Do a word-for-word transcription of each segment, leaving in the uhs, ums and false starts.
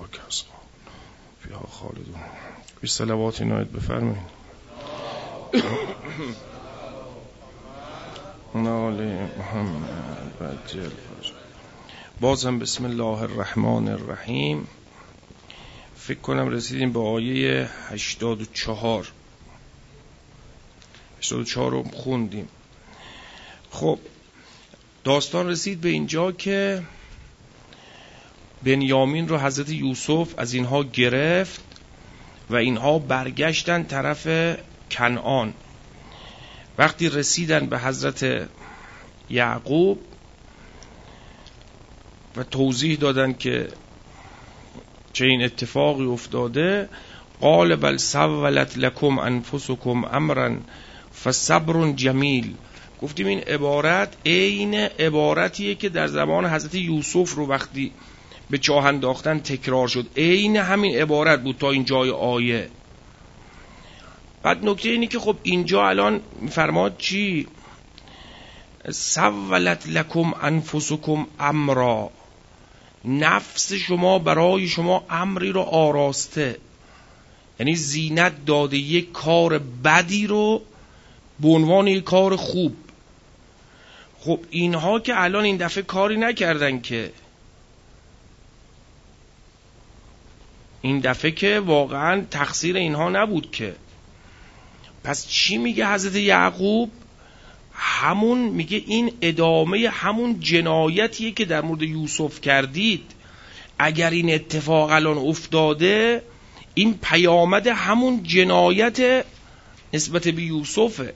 کسا فیها خالدون. به صلوات عنایت بفرمایید. نال محمد بجل. بازم بسم الله الرحمن الرحیم. فکر کنم رسیدیم به آیه هشتاد و چهار. هشتاد و چهار رو خوندیم. خب داستان رسید به اینجا که بنیامین رو حضرت یوسف از اینها گرفت و اینها برگشتن طرف کنعان. وقتی رسیدن به حضرت یعقوب و توضیح دادن که چه این اتفاقی افتاده، قال بل سولت لکم انفسکم امرا فصبر جمیل. گفتیم این عبارت عین عبارتیه که در زمان حضرت یوسف رو وقتی به چاه انداختن تکرار شد، عین همین عبارت بود تا این جای آیه. بعد نکته اینی که خب اینجا الان میفرماد چی؟ سولت لکم انفسکم امرا، نفس شما برای شما امری رو آراسته، یعنی زینت داده یک کار بدی رو به عنوان یک کار خوب. خب اینها که الان این دفعه کاری نکردن، که این دفعه که واقعا تقصیر اینها نبود که. پس چی میگه حضرت یعقوب؟ همون میگه این ادامه همون جنایتیه که در مورد یوسف کردید. اگر این اتفاق الان افتاده، این پیامد همون جنایت نسبت به یوسفه.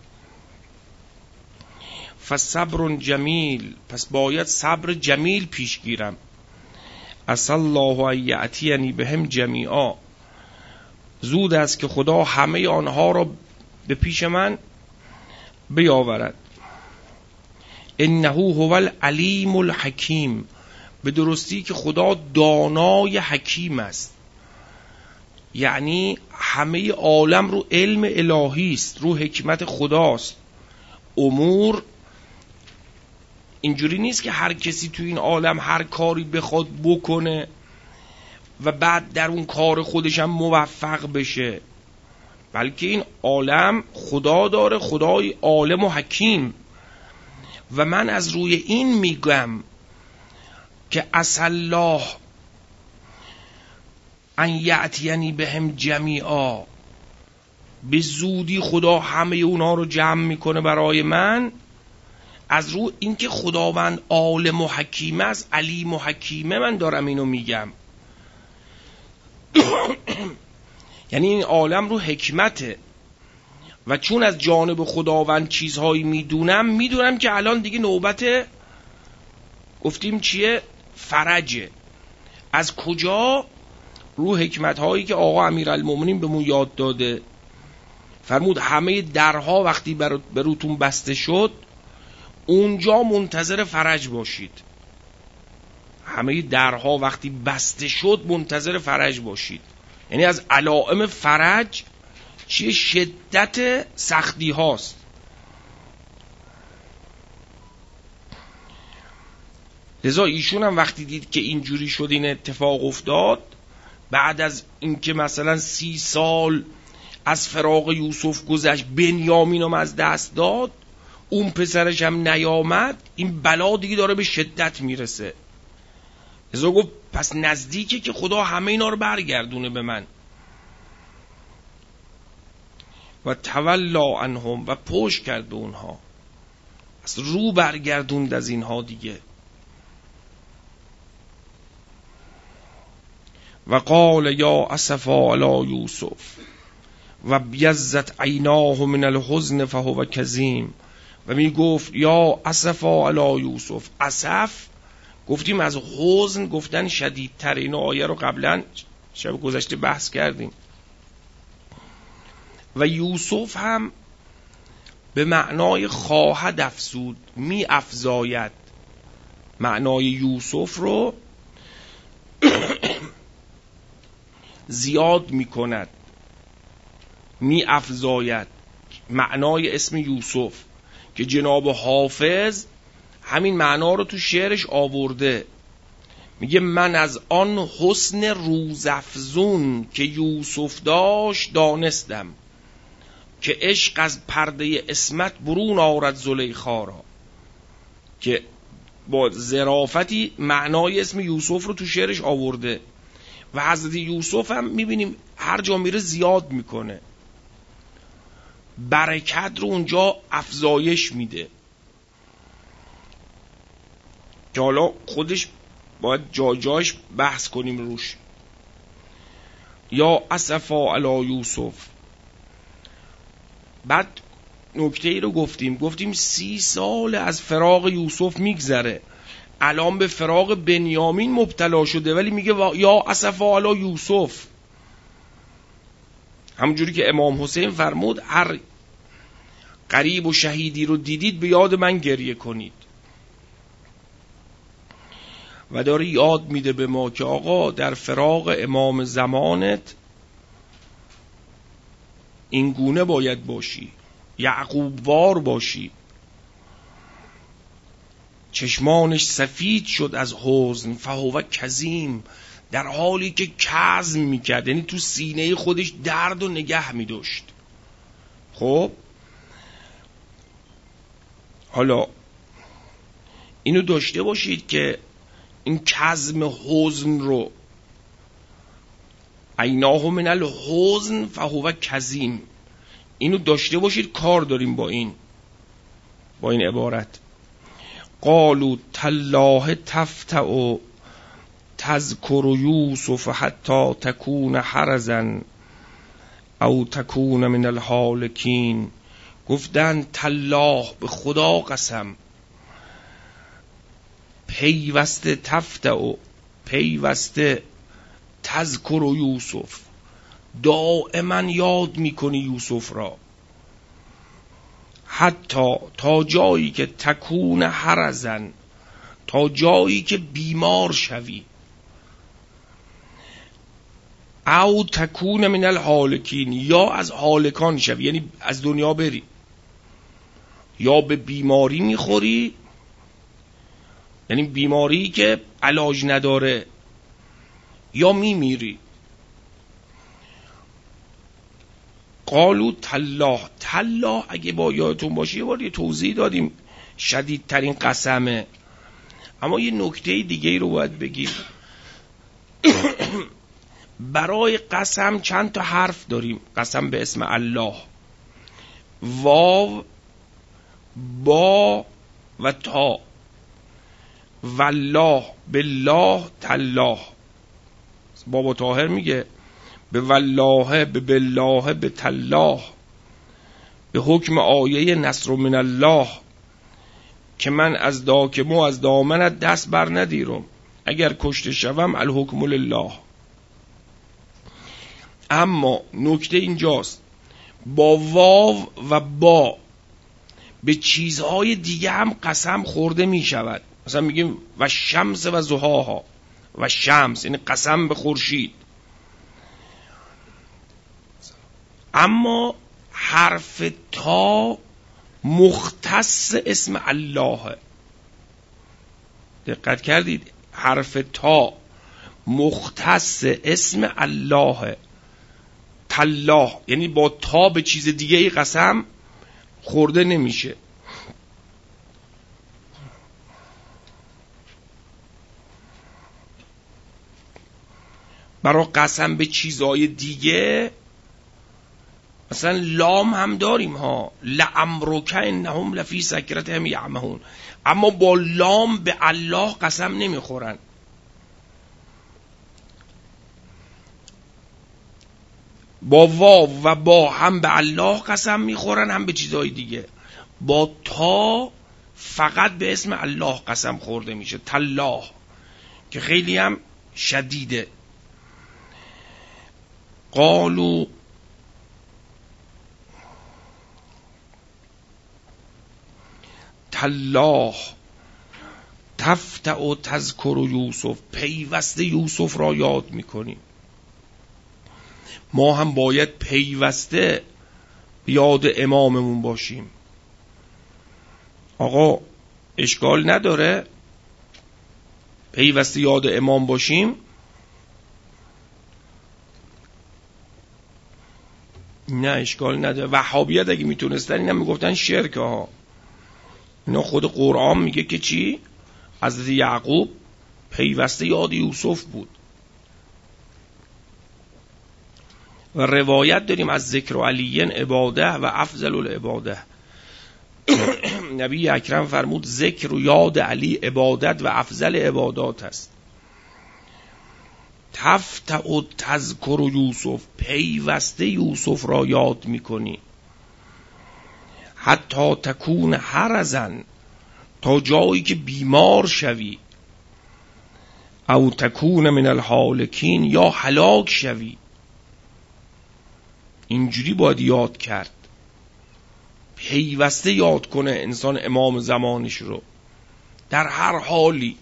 فصبر جمیل، پس باید صبر جمیل پیش گیرم. عسى الله ان یأتینی بهم جمیعا، زود است که خدا همه آنها را به پیش من بیاورد. انه هو العلیم الحکیم، به درستی که خدا دانای حکیم است. یعنی همه عالم رو علم الهی است، رو حکمت خداست. امور اینجوری نیست که هر کسی تو این عالم هر کاری بخواد بکنه و بعد در اون کار خودش هم موفق بشه، بلکه این عالم خدا داره، خدای عالم و حکیم. و من از روی این میگم که عسى الله ان یأتینی بهم جمیعا، به زودی خدا همه اونا رو جمع میکنه برای من. از رو این که خداوند عالم و حکیمه است، علیم و حکیمه، من دارم اینو میگم. یعنی این عالم رو حکمته و چون از جانب خداوند چیزهایی میدونم، میدونم که الان دیگه نوبت گفتیم چیه؟ فرجه. از کجا؟ رو حکمت هایی که آقا امیرالمومنین بهمون یاد داده. فرمود همه درها وقتی بروتون بسته شد، اونجا منتظر فرج باشید. همه درها وقتی بسته شد منتظر فرج باشید. یعنی از علائم فرج چیه؟ شدت سختی هاست. لذا ایشون هم وقتی دید که اینجوری شد، این اتفاق افتاد، بعد از اینکه مثلا سی سال از فراق یوسف گذشت، بنیامینم از دست داد، اون پسرش هم نیامد، این بلا دیگه داره به شدت میرسه. لذا گفت پس نزدیکه که خدا همه اینا رو برگردونه به من. و تولا عنهم، و پشت کرد به اونها، از رو برگردوند از اینها دیگه. و قال یا اسفا علی یوسف و بیزت عیناه من الحزن فهو کظیم. و می گفت یا اسفا علی یوسف. اسف گفتیم از حزن گفتن شدیدتر. این آیه رو قبلا شب گذشته بحث کردیم. و یوسف هم به معنای خواهد افزود، می افزاید. معنای یوسف رو زیاد می کند، می افزاید. معنای اسم یوسف که جناب حافظ همین معنا رو تو شعرش آورده، میگه من از آن حسن روزافزون که یوسف داشت دانستم، که عشق از پرده عصمت برون آرد زلیخا را. که با ظرافتی معنای اسم یوسف رو تو شعرش آورده و حضرت یوسف هم میبینیم هر جا میره زیاد میکنه، برکت رو اونجا افزایش میده که حالا خودش باید جا جاش بحث کنیم روش. یا اسفا علی یوسف. بعد نکته ای رو گفتیم گفتیم سی سال از فراق یوسف میگذره، الان به فراق بنیامین مبتلا شده ولی میگه یا اسفا علی یوسف. همونجوری که امام حسین فرمود هر غریب و شهیدی رو دیدید به یاد من گریه کنید. و داره یاد میده به ما که آقا در فراق امام زمانت این گونه باید باشی، یعقوب وار باشی. چشمانش سفید شد از حزن فهو کظیم، در حالی که کظم میکرد، یعنی تو سینه خودش درد و نگه میداشت. خب حالا اینو داشته باشید که این کظم حزن رو، عیناه من الحزن فهو کظیم، اینو داشته باشید. کار داریم با این با این عبارت. قالوا تالله تفتأ تذکر یوسف حتی تکون حرزا او تکون من الهالکین. گفتن تالله، به خدا قسم، پیوسته تفتأ، پیوسته تذکر یوسف، دائما یاد میکنی یوسف را، حتی تا جایی که تکون حرزن، تا جایی که بیمار شوی، او تکون من الهالکین، یا از هالکان شوی، یعنی از دنیا بری، یا به بیماری میخوری، یعنی بیماری که علاج نداره، یا میمیری. قالوا تالله، تالله اگه با یادتون باشه یه بار یه توضیح دادیم، شدیدترین قسمه. اما یه نکته دیگه رو باید بگیم. برای قسم چند تا حرف داریم. قسم به اسم الله، واو، با و تا. والله، بالله، تالله. بابا طاهر میگه به والله، به بالله، به تالله، به حکم آیه نصر من الله، که من از داکمو از دامنت دست بر ندیرم، اگر کشته شوم الحکم لله. اما نکته اینجاست، با واو و با به چیزهای دیگه هم قسم خورده می شود. مثلا میگیم و شمس و ضحاها، و شمس یعنی قسم به خورشید. اما حرف تا مختص اسم الله. دقت کردید؟ حرف تا مختص اسم الله، تالله، یعنی با تا به چیز دیگه ای قسم خورده نمیشه. برای قسم به چیزهای دیگه مثلا لام هم داریم ها، لعمرک انهم لفی سکرتهم یعمهون، اما با لام به الله قسم نمیخورن. با واو و با هم به الله قسم میخورن هم به چیزهای دیگه. با تا فقط به اسم الله قسم خورده میشه، تالله، که خیلی هم شدیده. قالوا تالله تفتأ تذکر یوسف، پیوسته یوسف را یاد میکنیم. ما هم باید پیوسته یاد اماممون باشیم. آقا اشکال نداره پیوسته یاد امام باشیم. نه اشکال نداره. وهابیت اگه میتونستن اینا میگفتن شرک ها. اینا خود قرآن میگه که چی؟ حضرت یعقوب پیوسته یاد یوسف بود. و روایت داریم از ذکر علیین عباده و افضل العباده. نبی اکرم فرمود ذکر و یاد علی عبادت و افضل عبادات است. تفتع و تذکر و یوسف، پیوسته یوسف را یاد میکنی. حتی تکون هرزن، تا جایی که بیمار شوی. او تکون من الهالکین، یا هلاک شوی. اینجوری باید یاد کرد. پیوسته یاد کنه انسان امام زمانش رو در هر حالی.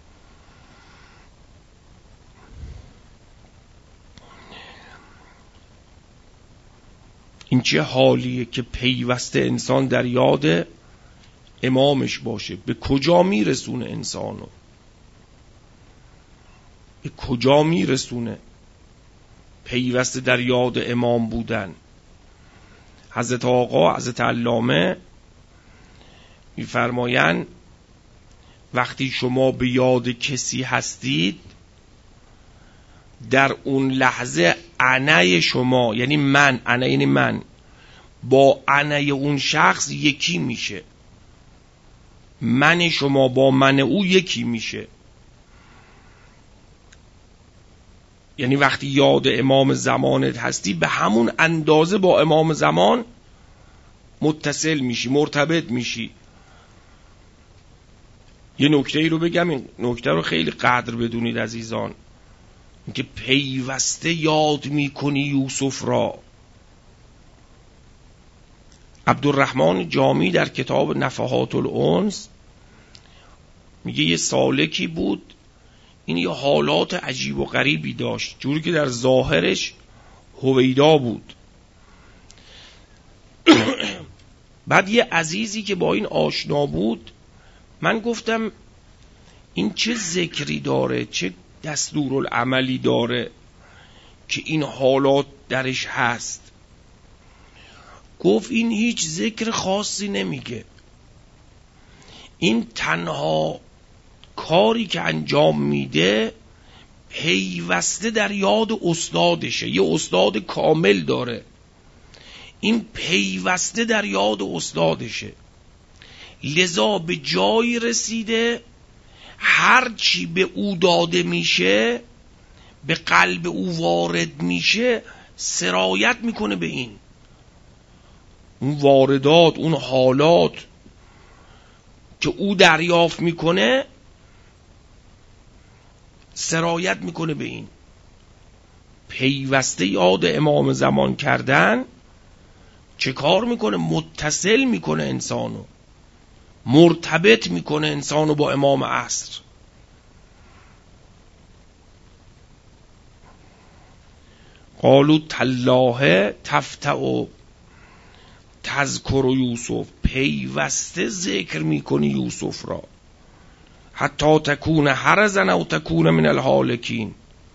این چه حالیه که پیوسته انسان در یاد امامش باشه. به کجا میرسونه انسانو؟ به کجا میرسونه پیوسته در یاد امام بودن؟ حضرت آقا حضرت علامه میفرمایند وقتی شما به یاد کسی هستید، در اون لحظه انای شما، یعنی من، انا یعنی من، با انای اون شخص یکی میشه. من شما با من او یکی میشه. یعنی وقتی یاد امام زمانت هستی، به همون اندازه با امام زمان متصل میشی، مرتبط میشی. یه نکته ای رو بگم، این نکته رو خیلی قدر بدونید عزیزان، که پیوسته یاد میکنی یوسف را. عبدالرحمن جامی در کتاب نفحات الانس میگه یه سالکی بود، این یه حالات عجیب و غریبی داشت، جوری که در ظاهرش هویدا بود. بعد یه عزیزی که با این آشنا بود، من گفتم این چه ذکری داره، چه دستورالعملی داره که این حالات درش هست؟ گفت این هیچ ذکر خاصی نمیگه، این تنها کاری که انجام میده پیوسته در یاد استادشه. یه استاد کامل داره، این پیوسته در یاد استادشه. لذا به جایی رسیده هر چی به او داده میشه، به قلب او وارد میشه، سرایت میکنه به این. اون واردات، اون حالات که او دریافت میکنه سرایت میکنه به این. پیوسته یاد امام زمان کردن چه کار میکنه؟ متصل میکنه انسانو، مرتبط میکنه انسانو با امام عصر. قالوا تالله تفتع تذکر یوسف، پیوسته ذکر میکنی یوسف را. حتی تکون هرزن او تکون من الهالکین،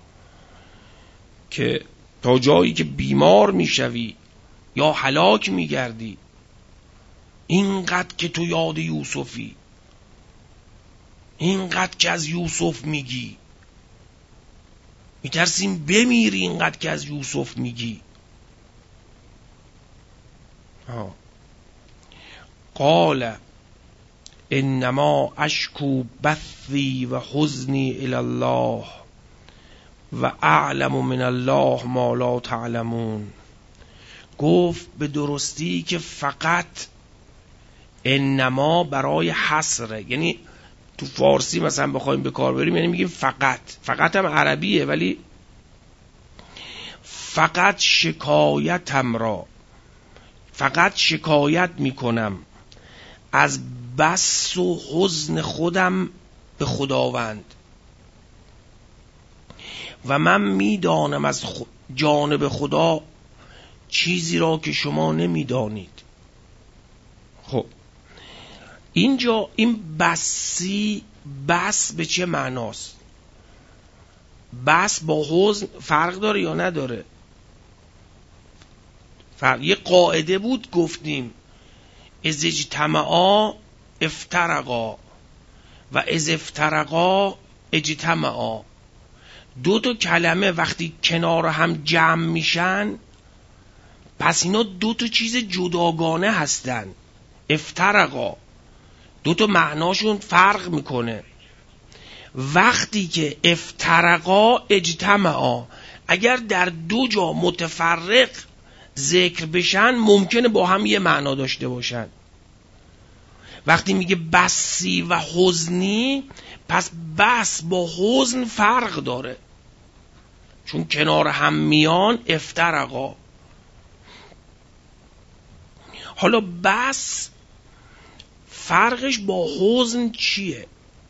که تا جایی که بیمار میشوی یا هلاک میگردی. اینقدر که تو یاد یوسفی، اینقدر که از یوسف میگی، میترسیم بمیری اینقدر که از یوسف میگی. آه. قال انما اشکو بثی و حزنی الی الله و اعلم من الله ما لا تعلمون. گفت به درستی که فقط انما برای حصره، یعنی تو فارسی مثلا بخوایم به کار بریم یعنی میگیم فقط، فقط هم عربیه، ولی فقط شکایتم را، فقط شکایت میکنم از بس و حزن خودم به خداوند، و من میدانم از جانب خدا چیزی را که شما نمیدانید. خب اینجا این بسی، بس به چه معناست؟ بس با حزن فرق داره یا نداره؟ فرق. یه قاعده بود گفتیم از اجتماعا افترقا و از افترقا اجتماعا. دو تا کلمه وقتی کنار هم جمع میشن پس اینا دو تا چیز جداگانه هستن. افترقا دو تا معناشون فرق میکنه. وقتی که افترقا اجتماعا، اگر در دو جا متفرق ذکر بشن ممکنه با هم یه معنا داشته باشن. وقتی میگه بسی و حزنی، پس بس با حزن فرق داره، چون کنار هم میان. افترقا. حالا بس فرقش با حزن چیه؟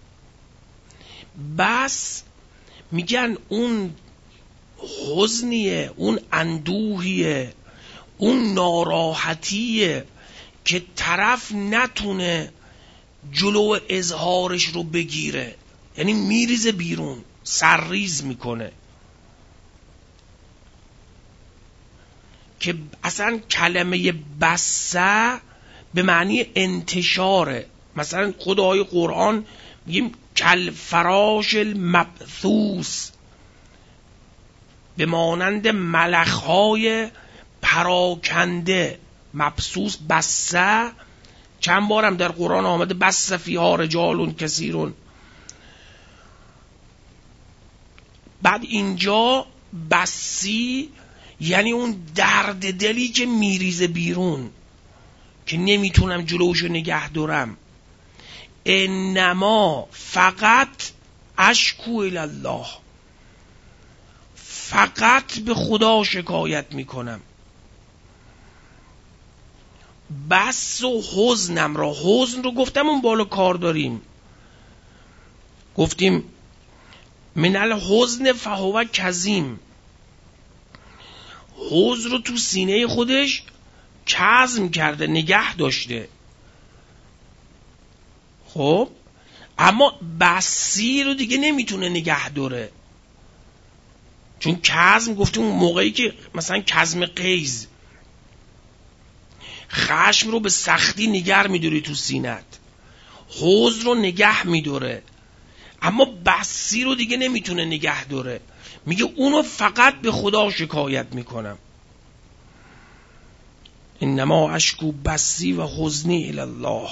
بس میگن اون حزنیه، اون اندوهیه، اون ناراحتیه که طرف نتونه جلو اظهارش رو بگیره، یعنی میریزه بیرون، سرریز میکنه. که اصلا کلمه بسه به معنی انتشاره. مثلا خدای قرآن میگیم کل فراش المبثوث، به مانند ملخهای پراکنده. مبثوث بسه چند بارم در قرآن آمده، بس فیها رجال کثیرون. بعد اینجا بسی یعنی اون درد دلی که میریزه بیرون که نمیتونم جلوشو نگه دارم. انما فقط اشکو الله، فقط به خدا شکایت میکنم. بس و حزنم را، حزن رو گفتم اون بالا کار داریم، گفتیم من الحزن فهو کظیم. حزن رو تو سینه خودش کظم کرده، نگه داشته. خب اما بسی رو دیگه نمیتونه نگه داره، چون کظم گفتیم اون موقعی که مثلا کظم غیظ، خشم رو به سختی نگه میداری تو سینت، حزن رو نگه میداره، اما بسی رو دیگه نمیتونه نگه داره. میگه اونو فقط به خدا شکایت میکنم. انما اشکو بسی و حزنی الی الله.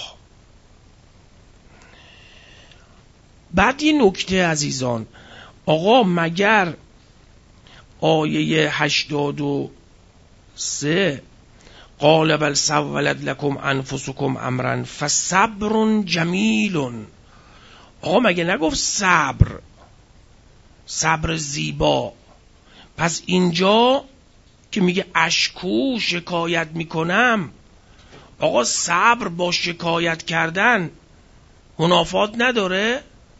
بعد یه نکته عزیزان، آقا مگر آیه هشتاد و سه قال بل سولت لکم انفسکم امرا فصبر جمیل، آقا مگه نگفت صبر، صبر زیبا؟ پس اینجا که میگه اشکو شکایت میکنم، آقا صبر با شکایت کردن منافات نداره؟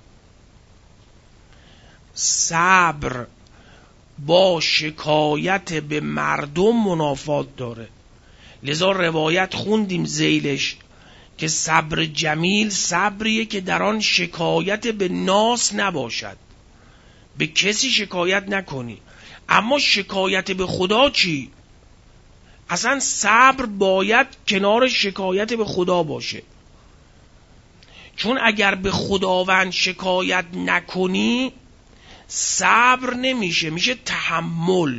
صبر با شکایت به مردم منافات داره. لذا روایت خوندیم ذیلش که صبر جمیل صبریه که در آن شکایت به ناس نباشد، به کسی شکایت نکنی. اما شکایت به خدا چی؟ اصلا صبر باید کنار شکایت به خدا باشه، چون اگر به خداوند شکایت نکنی صبر نمیشه، میشه تحمل.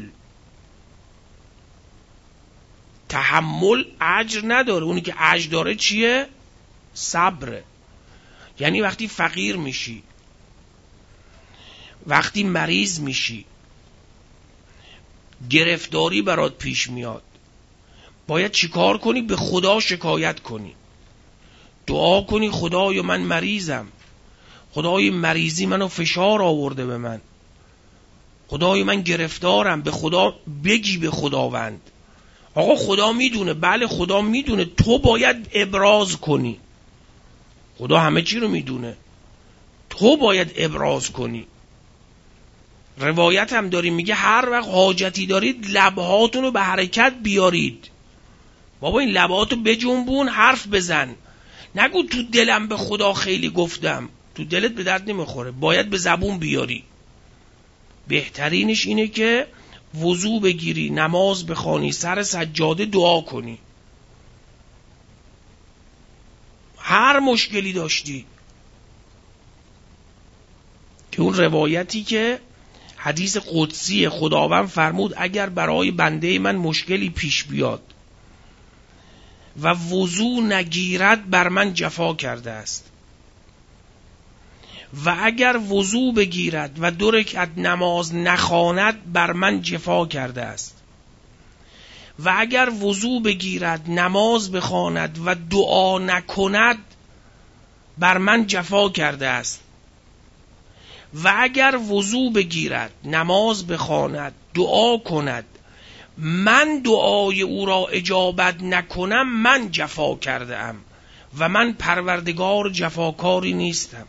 تحمل اجر نداره، اونی که اجر داره چیه؟ صبره. یعنی وقتی فقیر میشی، وقتی مریض میشی، گرفتاری برات پیش میاد، باید چیکار کنی؟ به خدا شکایت کنی، دعا کنی خدایا من مریضم، خدای مریضی منو فشار آورده به من، خدای من گرفتارم، به خدا بگی، به خداوند. آقا خدا میدونه، بله خدا میدونه، تو باید ابراز کنی. خدا همه چی رو میدونه، تو باید ابراز کنی. روایت هم داریم میگه هر وقت حاجتی دارید لبهاتون رو به حرکت بیارید. بابا این لبهاتو بجنبون، حرف بزن. نگو تو دلم به خدا خیلی گفتم، تو دلت به درد نمیخوره، باید به زبون بیاری. بهترینش اینه که وضو بگیری، نماز بخوانی، سر سجاده دعا کنی. هر مشکلی داشتی، که اون روایتی که حدیث قدسی خداوند فرمود اگر برای بنده من مشکلی پیش بیاد و وضو نگیرد بر من جفا کرده است، و اگر وضو بگیرد و دو رکعت نماز نخواند بر من جفا کرده است، و اگر وضو بگیرد نماز بخواند و دعا نکند بر من جفا کرده است، و اگر وضو بگیرد نماز بخواند دعا کند من دعای او را اجابت نکنم من جفا کرده ام و من پروردگار جفاکاری نیستم.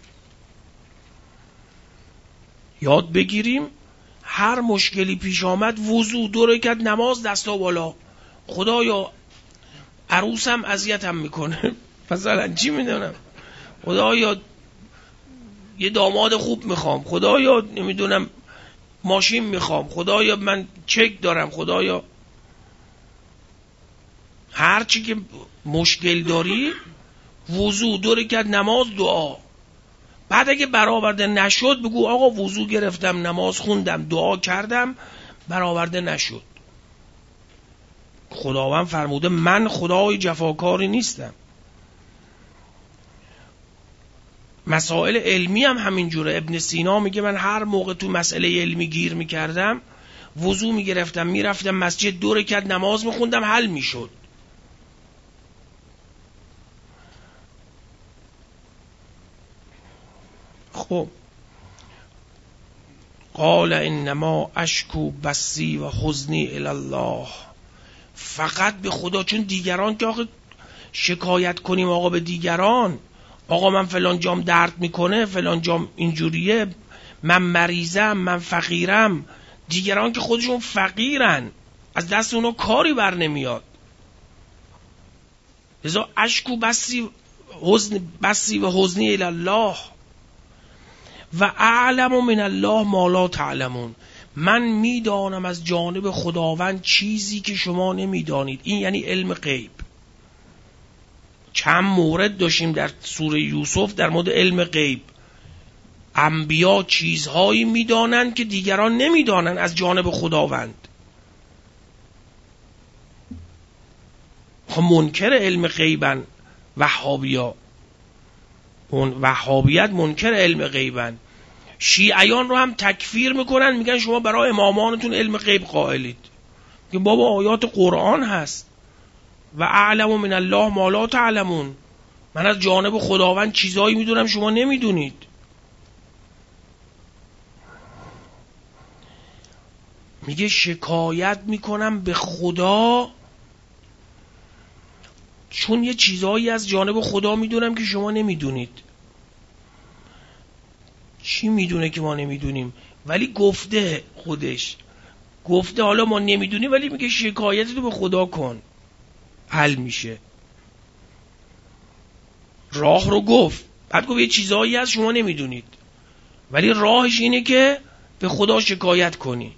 یاد بگیریم هر مشکلی پیش آمد وضو، دو رکعت نماز، دستا بالا. خدایا عروسم اذیتم میکنه، مثلا چی میدونم، خدایا یه داماد خوب میخوام، خدایا نمیدونم ماشین میخوام، خدایا من چک دارم، خدایا هر چی که مشکل داری وضو، دو رکعت نماز، دعا. بعد اگه برآورده نشد بگو آقا وضو گرفتم، نماز خوندم، دعا کردم، برآورده نشد. خداوند فرموده من خدای جفاکاری نیستم. مسائل علمی هم همین جوره. ابن سینا میگه من هر موقع تو مسئله علمی گیر میکردم وضو میگرفتم، میرفتم مسجد، دو رکعت نماز میخوندم، حل میشد. خب قال انما اشکو بسی و حزنی الی الله، فقط به خدا. چون دیگران که آخه شکایت کنیم آقا به دیگران، آقا من فلان جام درد میکنه، فلان جام اینجوریه، من مریضم، من فقیرم. دیگران که خودشون فقیرن، از دست اونا کاری بر نمیاد. لذا اشکو بسی حزن بسی و حزنی الی الله و اعلم من الله ما لا تعلمون، من میدانم از جانب خداوند چیزی که شما نمیدانید. این یعنی علم غیب. چند مورد داشتیم در سوره یوسف در مورد علم غیب. انبیا چیزهایی میدانند که دیگران نمیدانند از جانب خداوند. خب منکر علم غیبن وهابیا، اون وهابیت منکر علم غیبن. شیعیان رو هم تکفیر میکنن، میگن شما برای امامانتون علم غیب قائلید. که بابا آیات قرآن هست و اعلم من الله ما لا تعلمون، من از جانب خداوند چیزایی میدونم شما نمیدونید. میگه شکایت میکنم به خدا چون یه چیزایی از جانب خدا میدونم که شما نمیدونید. چی میدونه که ما نمیدونیم؟ ولی گفته، خودش گفته حالا ما نمیدونیم، ولی میگه شکایت تو به خدا کن، حل میشه. راه رو گفت، بعد گفت یه چیزایی از شما نمیدونید، ولی راهش اینه که به خدا شکایت کنی.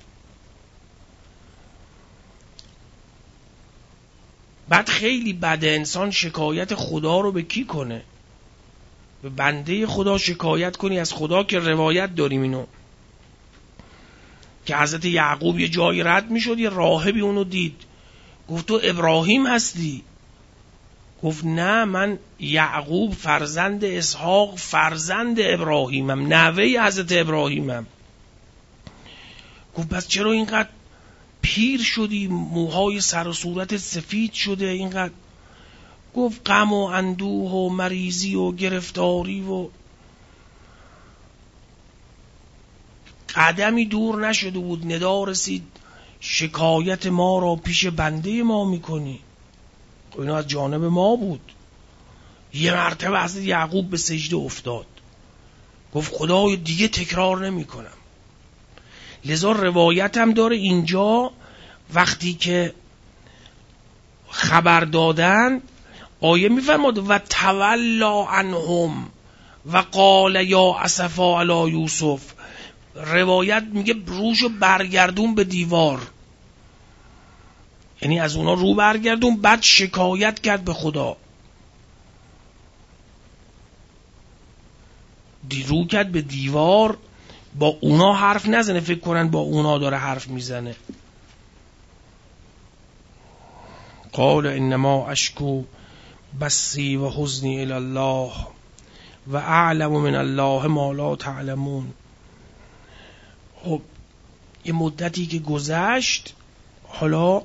بعد خیلی بده انسان شکایت خدا رو به کی کنه؟ به بنده خدا شکایت کنی از خدا. که روایت داریم اینو که حضرت یعقوب یه جایی رد میشد، یه راهبی اونو دید، گفت تو ابراهیم هستی؟ گفت نه، من یعقوب فرزند اسحاق فرزند ابراهیمم، نوه حضرت ابراهیمم. گفت پس چرا اینقدر پیر شدی، موهای سر و صورت سفید شده اینقدر؟ گفت غم و اندوه و مریضی و گرفتاری و قدمی دور نشده بود ندا رسید شکایت ما را پیش بنده ما میکنی. اینو از جانب ما بود. یه مرتبه حضرت یعقوب به سجده افتاد، گفت خدای دیگه تکرار نمی کنم. لذا روایت هم داره اینجا وقتی که خبر دادن آیه میفرماد و تولا عنهم و قال یا اسفا علی یوسف. روایت میگه روشو برگردون به دیوار، یعنی از اونا رو برگردون، بعد شکایت کرد به خدا، دی رو کرد به دیوار، با اونا حرف نزنه، فکر کنن با اونا داره حرف میزنه. قال انما اشکو بسی و حزنی الی الله و اعلم من الله ما لا تعلمون. خب یه مدتی که گذشت، حالا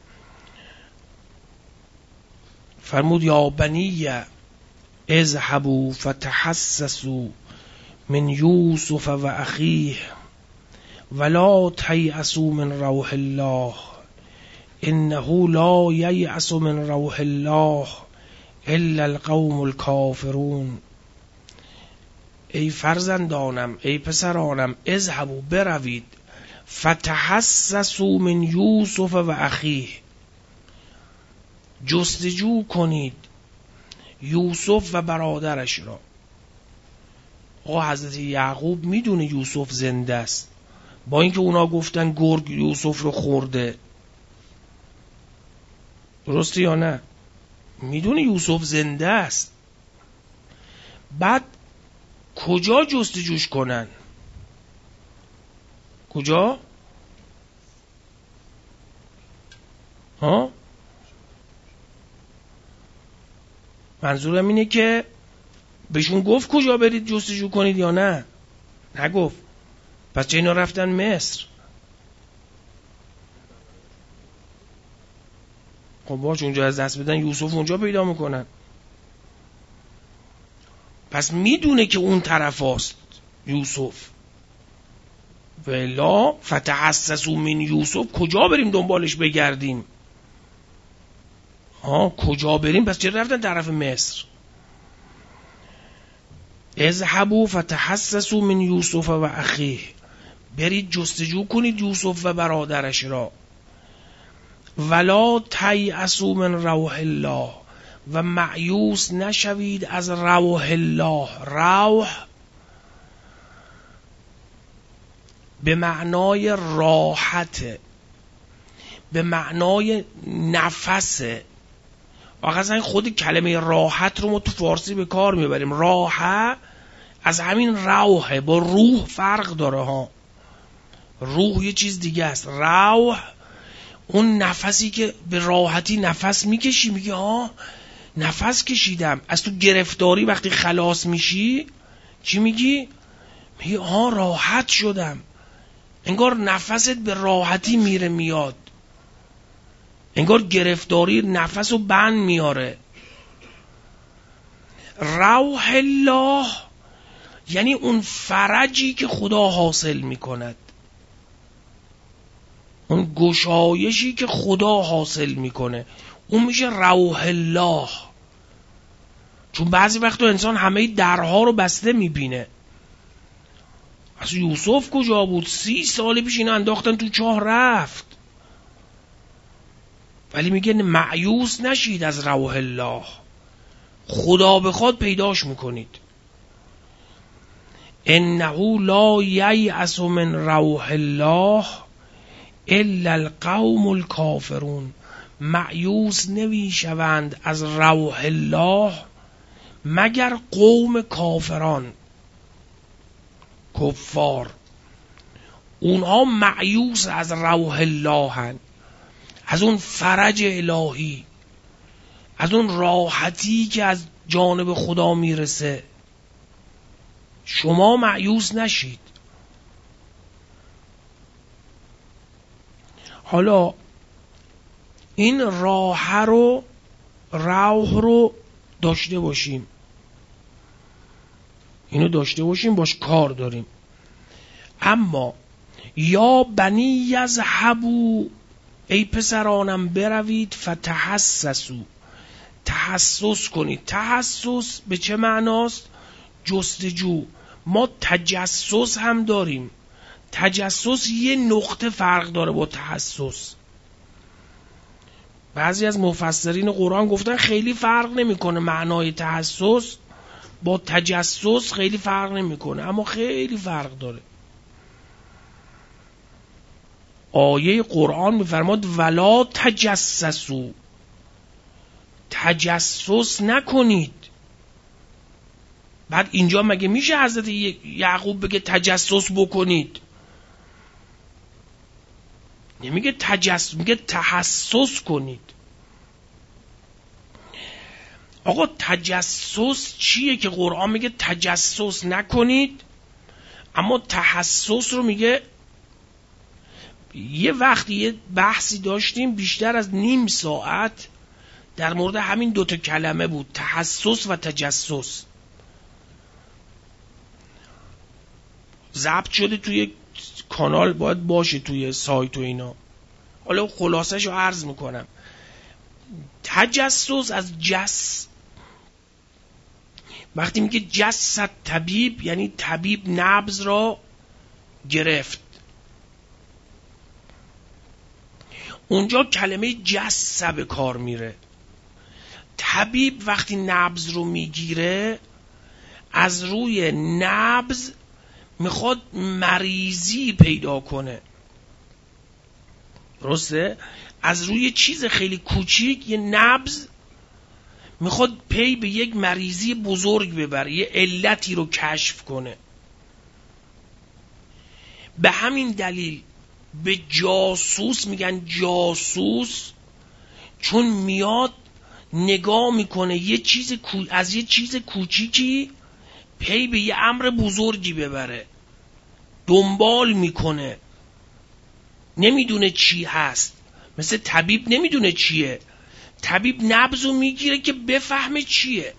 فرمود یا بنی اذهبوا فتحسسوا من یوسف و اخیه ولا تیأسوا من روح الله انه لا ییأس من روح الله الا القوم الکافرون. ای فرزندانم، ای پسرانم، اذهبوا بروید، فتحسسوا من یوسف و اخیه، جستجو کنید یوسف و برادرش را. آقا حضرت یعقوب میدونه یوسف زنده است، با اینکه اونا گفتن گرگ یوسف رو خورده، درسته یا نه؟ میدونه یوسف زنده است. بعد کجا جستجوش کنن؟ کجا؟ ها؟ منظورم اینه که بهشون گفت کجا برید جستجو کنید یا نه؟ نگفت. پس چه اینا رفتن مصر؟ خب باش اونجا از دست بدن یوسف اونجا پیدا میکنن. پس میدونه که اون طرف هست یوسف. ولا فتحسسوا من یوسف، کجا بریم دنبالش بگردیم؟ ها کجا بریم؟ پس چرا رفتن طرف مصر؟ اذهبوا فتحسسوا من یوسف و اخیه، برید جستجو کنید یوسف و برادرش را. ولا تیأسوا من روح الله، و مایوس نشوید از روح الله. روح به معنای راحته، به معنای نفسه. واقعا خود کلمه راحت رو ما تو فارسی به کار میبریم. راحه از همین روحه، با روح فرق داره ها. روح یه چیز دیگه است. روح اون نفسی که به راحتی نفس میکشی، میگی ها نفس کشیدم. از تو گرفتاری وقتی خلاص میشی چی میگی؟ میگی ها راحت شدم. انگار نفست به راحتی میره میاد، انگار گرفتاری نفس رو بند میاره. روح الله یعنی اون فرجی که خدا حاصل میکند، اون گشایشی که خدا حاصل میکنه، اون میشه روح الله. چون بعضی وقتا انسان همه درها رو بسته میبینه. از یوسف کجا بود؟ سی سال پیش اینا انداختن تو چاه رفت. ولی میگه مایوس نشید از روح الله، خدا بخواد پیداش میکنید. انه لا ییأس من روح الله الا القوم الکافرون. مایوس نمیشوند از روح الله مگر قوم کافران، کفار. اونها مایوس از روح الله هن، از اون فرج الهی، از اون راحتی که از جانب خدا میرسه. شما مایوس نشید. حالا این راحه رو، روح رو داشته باشیم، اینو داشته باشیم، باش کار داریم. اما یا بنی یذهبوا، ای پسرانم بروید، فتحسسوا، تحسس کنید. تحسس به چه معناست؟ جستجو. ما تجسس هم داریم. تجسس یه نقطه فرق داره با تحسس. بعضی از مفسرین قرآن گفتن خیلی فرق نمیکنه، معنای تحسس با تجسس خیلی فرق نمیکنه، اما خیلی فرق داره. آیه قرآن میفرماد ولا تجسسوا، تجسس نکنید. بعد اینجا مگه میشه حضرت یعقوب بگه تجسس بکنید؟ نمیگه تجسس، میگه تحسس کنید. آقا تجسس چیه که قرآن میگه تجسس نکنید، اما تحسس رو میگه؟ یه وقتی یه بحثی داشتیم بیشتر از نیم ساعت در مورد همین دوتا کلمه بود، تحسس و تجسس. ضبط شده توی کانال، باید باشه توی سایت و اینا. حالا خلاصش رو عرض میکنم. تجسس از جس، وقتی میگه جسد طبیب، یعنی طبیب نبض را گرفت. اونجا کلمه جس به کار میره. طبیب وقتی نبض رو میگیره، از روی نبض میخواد مریضی پیدا کنه. درسته؟ از روی چیز خیلی کوچیک، یه نبض، میخواد پی به یک مریضی بزرگ ببره، یه علتی رو کشف کنه. به همین دلیل به جاسوس میگن جاسوس، چون میاد نگاه میکنه یه چیز کو... از یه چیز کوچیکی پی به یه امر بزرگی ببره، دنبال میکنه، نمیدونه چی هست. مثل طبیب نمیدونه چیه، طبیب نبضو میگیره که بفهمه چیه.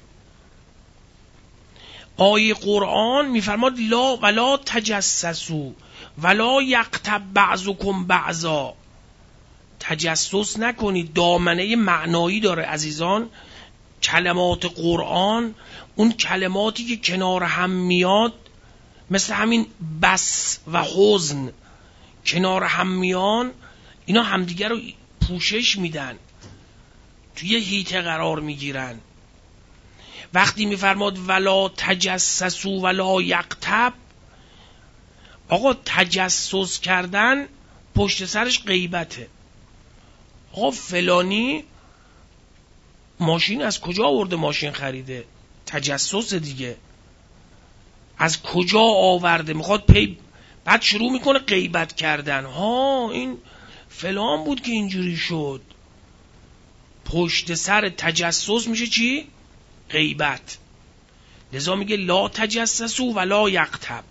آیه قرآن میفرماد لا ولا تجسسوا ولا یغتب بعضکم بعضا، تجسس نکنید. دامنه معنایی داره عزیزان. کلمات قرآن، اون کلماتی که کنار هم میاد، مثل همین بس و حزن کنار هم میان، اینا همدیگر رو پوشش میدن، توی هیته قرار میگیرن. وقتی میفرماد ولا تجسسوا ولا یغتب، آقا تجسس کردن پشت سرش غیبته. آقا فلانی ماشین از کجا آورده، ماشین خریده، تجسس دیگه. از کجا آورده، میخواد پی. بعد شروع میکنه غیبت کردن. ها این فلان بود که اینجوری شد. پشت سر تجسس میشه چی؟ غیبت. لذا میگه لا تجسسوا ولا یغتب.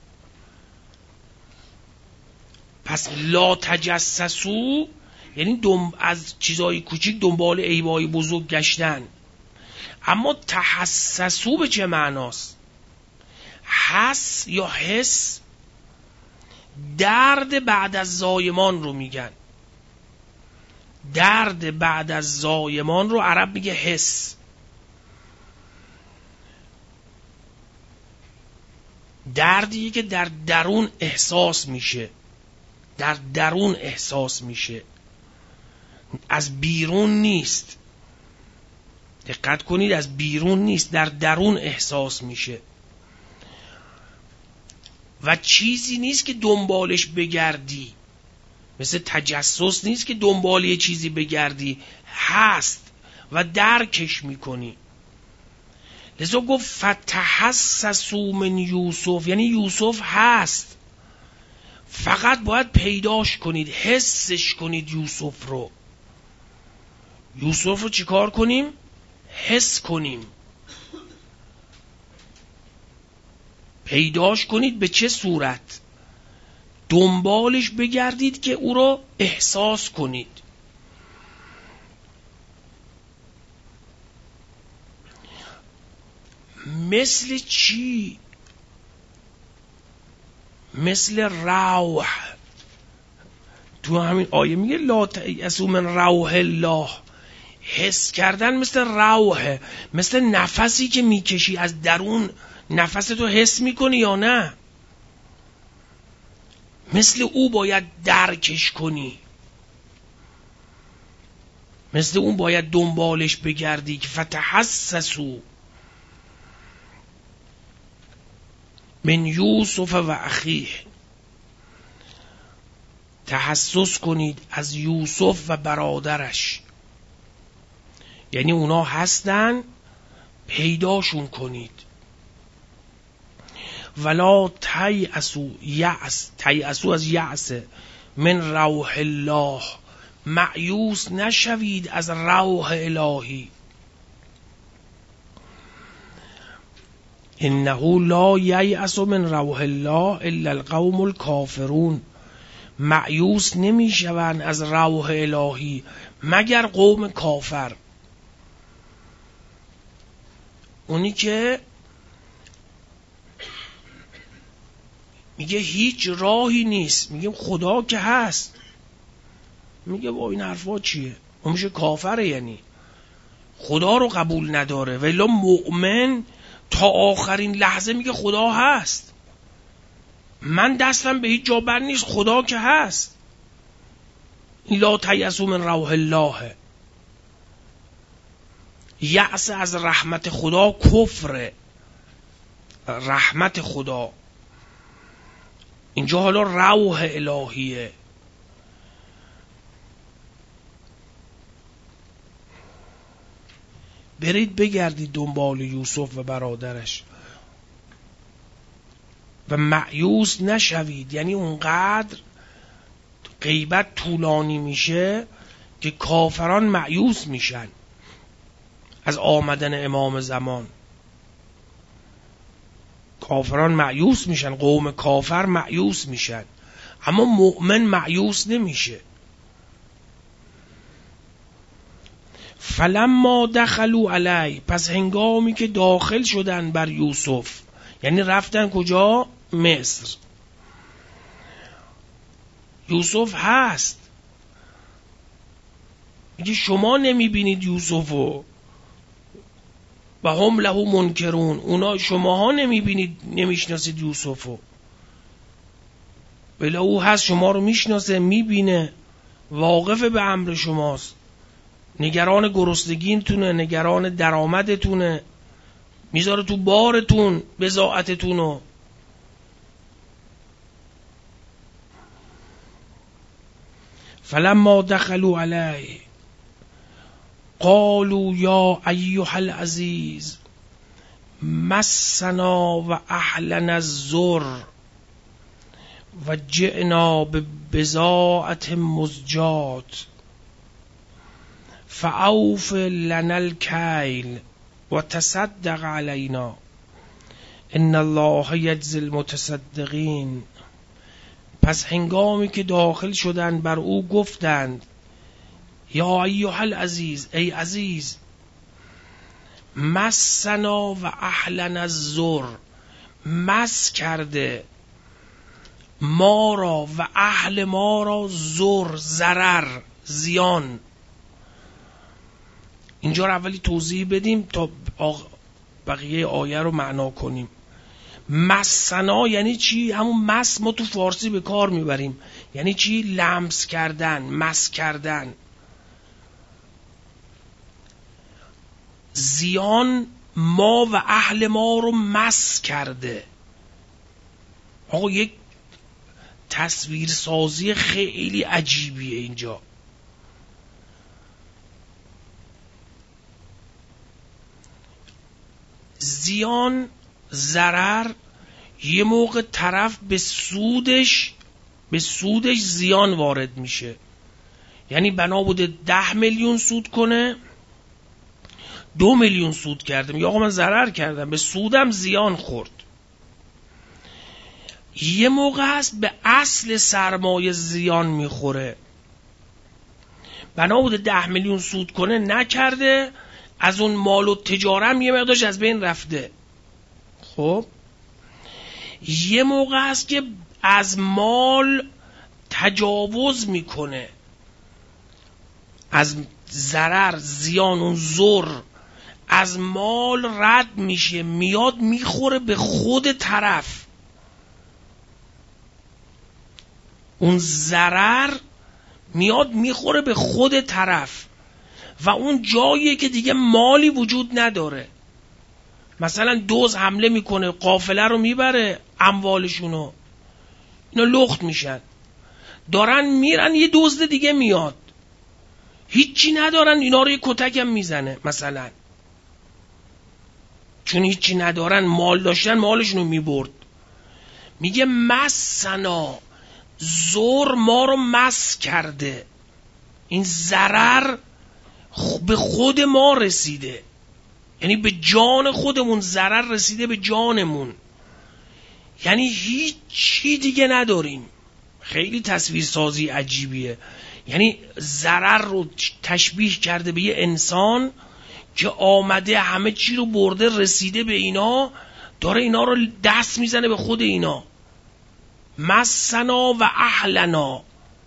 پس لا تجسسوا یعنی دم از چیزای کوچیک دنبال عیبای بزرگ گشتن. اما تحسسوا به چه معناست؟ حس یا حس، درد بعد از زایمان رو میگن. درد بعد از زایمان رو عرب میگه حس. دردی که در درون احساس میشه، در درون احساس میشه، از بیرون نیست. دقت کنید، از بیرون نیست، در درون احساس میشه و چیزی نیست که دنبالش بگردی. مثل تجسس نیست که دنبال یه چیزی بگردی، هست و درکش میکنی. لذا گفت فتحسسوا من یوسف، یعنی یوسف هست، فقط باید پیداش کنید، حسش کنید. یوسف رو یوسف رو چیکار کنیم؟ حس کنیم، پیداش کنید. به چه صورت؟ دنبالش بگردید که او رو احساس کنید. مثل چی؟ مثل روح. تو همین آیه میگه لا تیأسوا من روح الله. حس کردن مثل روحه، مثل نفسی که میکشی از درون. نفستو حس میکنی یا نه؟ مثل او باید درکش کنی. مثل اون باید دنبالش بگردی که فتحسسوا من یوسف و اخیه، تحسس کنید از یوسف و برادرش، یعنی اونا هستن پیداشون کنید. ولا تیأسوا، یأس، تیأسوا از یأس، من روح الله، مایوس نشوید از روح الهی. انه لا ییأس من روح الله الا القوم الکافرون، مایوس نمیشوند از روح الهی مگر قوم کافر. اونی که میگه هیچ راهی نیست، میگه خدا که هست، میگه با این حرفا چیه؟ اون میشه کافره، یعنی خدا رو قبول نداره. ولی مؤمن تا آخرین لحظه میگه خدا هست، من دستم به هیچ جا بر نیست، خدا که هست. لا تیأسوا من روح الله، یأس از رحمت خدا کفر، رحمت خدا اینجا حالا روح الهیه. برید بگردید دنبال یوسف و برادرش و مایوس نشوید، یعنی اونقدر غیبت طولانی میشه که کافران مایوس میشن از آمدن امام زمان. کافران مایوس میشن، قوم کافر مایوس میشن، اما مؤمن مایوس نمیشه. فلما دخلوا علی، پس هنگامی که داخل شدن بر یوسف، یعنی رفتن کجا؟ مصر. یوسف هست، میگه شما نمیبینید یوسفو و هم له منکرون، اونا شماها نمیبینید، نمیشناسید یوسفو، بله او هست، شما رو میشناسه، میبینه، واقف به امر شماست، نگران گرسنگیتونه، نگران درآمدتونه، میذاره تو بارتون بضاعتتونو. فلما دخلوا علیه قالوا یا ایها العزیز مسنا و اهلنا الضر و جئنا ببضاعة مزجاة فاوف لنا الکیل و تصدق علینا ان الله یجزی المتصدقین. پس هنگامی که داخل شدند بر او گفتند یا ایها العزیز، ای عزیز، مسنا و اهلنا الضر، مس کرده ما را و اهل ما را ضر، ضرر، زیان. اینجا رو اولی توضیح بدیم تا بقیه آیه رو معنا کنیم. مسنا یعنی چی؟ همون مس ما تو فارسی به کار میبریم، یعنی چی؟ لمس کردن، مس کردن. زیان ما و اهل ما رو مس کرده. آقا یک تصویر سازی خیلی عجیبیه اینجا. زیان، ضرر، یه موقع طرف به سودش به سودش زیان وارد میشه، یعنی بنا بوده ده میلیون سود کنه، دو میلیون سود کردم، یا آقا من ضرر کردم، به سودم زیان خورد. یه موقع هست به اصل سرمایه زیان میخوره، بنا بوده ده میلیون سود کنه، نکرده، از اون مال و تجارم یه مقدارش از بین رفته. خب یه موقع هست که از مال تجاوز میکنه، از ضرر، زیان، اون ضر از مال رد میشه، میاد میخوره به خود طرف. اون ضرر میاد میخوره به خود طرف. و اون جاییه که دیگه مالی وجود نداره. مثلا دزد حمله میکنه، قافله رو میبره، اموالشونو، اینا لخت میشن، دارن میرن، یه دزد دیگه میاد، هیچی ندارن، اینا رو یه کتکم میزنه مثلا، چون هیچی ندارن، مال داشتن مالشونو میبرد. میگه مسنا، زور ما رو مس کرده، این ضرر به خود ما رسیده، یعنی به جان خودمون ضرر رسیده، به جانمون، یعنی هیچی دیگه نداریم. خیلی تصویر سازی عجیبیه. یعنی ضرر رو تشبیه کرده به یه انسان که آمده همه چی رو برده، رسیده به اینا، داره اینا رو دست میزنه به خود اینا. مسنا و اهلنا،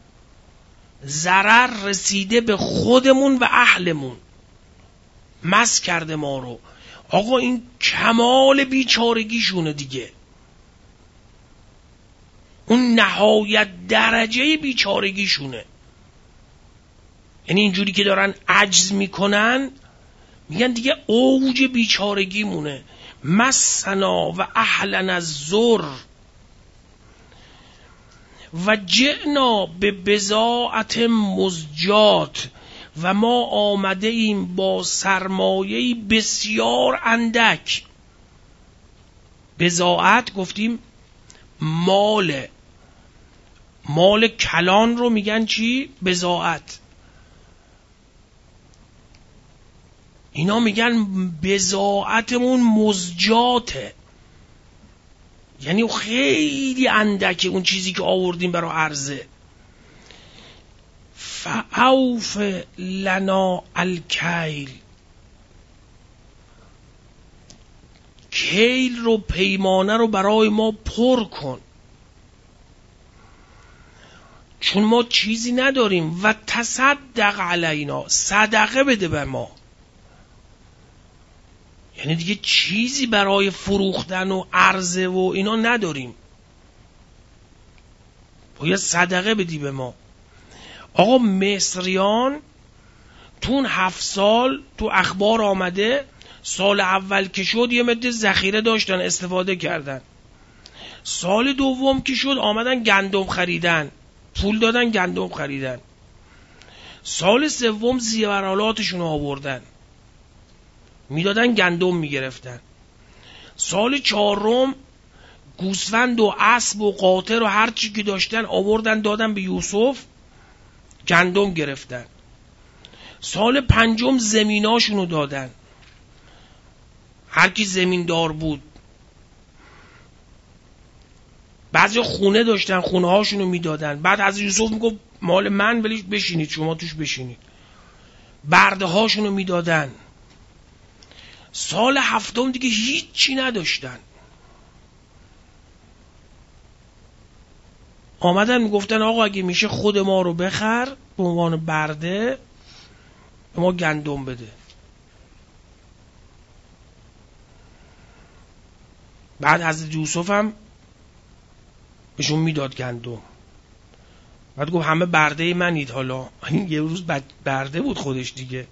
ضرر رسیده به خودمون و اهلمون، مس کرده ما رو. آقا این کمال بیچارگیشونه دیگه، اون نهایت درجه بیچارگیشونه. یعنی اینجوری که دارن عجز میکنن، میگن دیگه اوج بیچارگی مونه. مسنا و اهلنا الضر و جئنا به بضاعت مزجات، و ما آمده ایم با سرمایه‌ای بسیار اندک. بضاعت گفتیم مال، مال کلان رو میگن چی؟ بضاعت. اینا میگن بضاعتمون مزجاته، یعنی خیلی اندکه اون چیزی که آوردیم برای عرضه. فاوف لنا الکیل، کیل رو، پیمانه رو برای ما پر کن، چون ما چیزی نداریم. و تصدق علینا، صدقه بده به ما، یعنی دیگه چیزی برای فروختن و عرضه و اینا نداریم، باید صدقه بدی به ما. آقا مصریان تو اون هفت سال تو اخبار آمده، سال اول که شد یه مقدار ذخیره داشتن، استفاده کردن. سال دوم که شد آمدن گندم خریدن، پول دادن گندم خریدن. سال سوم زیورالاتشون آوردن، میدادن گندم میگرفتن. سال چهارم گوسفند و اسب و قاطر و هر چی که داشتن آوردن دادن به یوسف، گندم گرفتن. سال پنجم زمیناشونو دادن، هر کی زمیندار بود. بعضی خونه داشتن، خونه هاشونو میدادن. بعد از یوسف میگفت مال من ولی بشینید شما توش بشینید. برده هاشونو میدادن. سال هفتم دیگه هیچی نداشتن، آمدن میگفتن آقا اگه میشه خود ما رو بخر به عنوان برده، به ما گندم بده. بعد حضرت یوسف هم بهشون میداد گندم. بعد گفت همه برده منید. حالا یه روز برده بود خودش دیگه.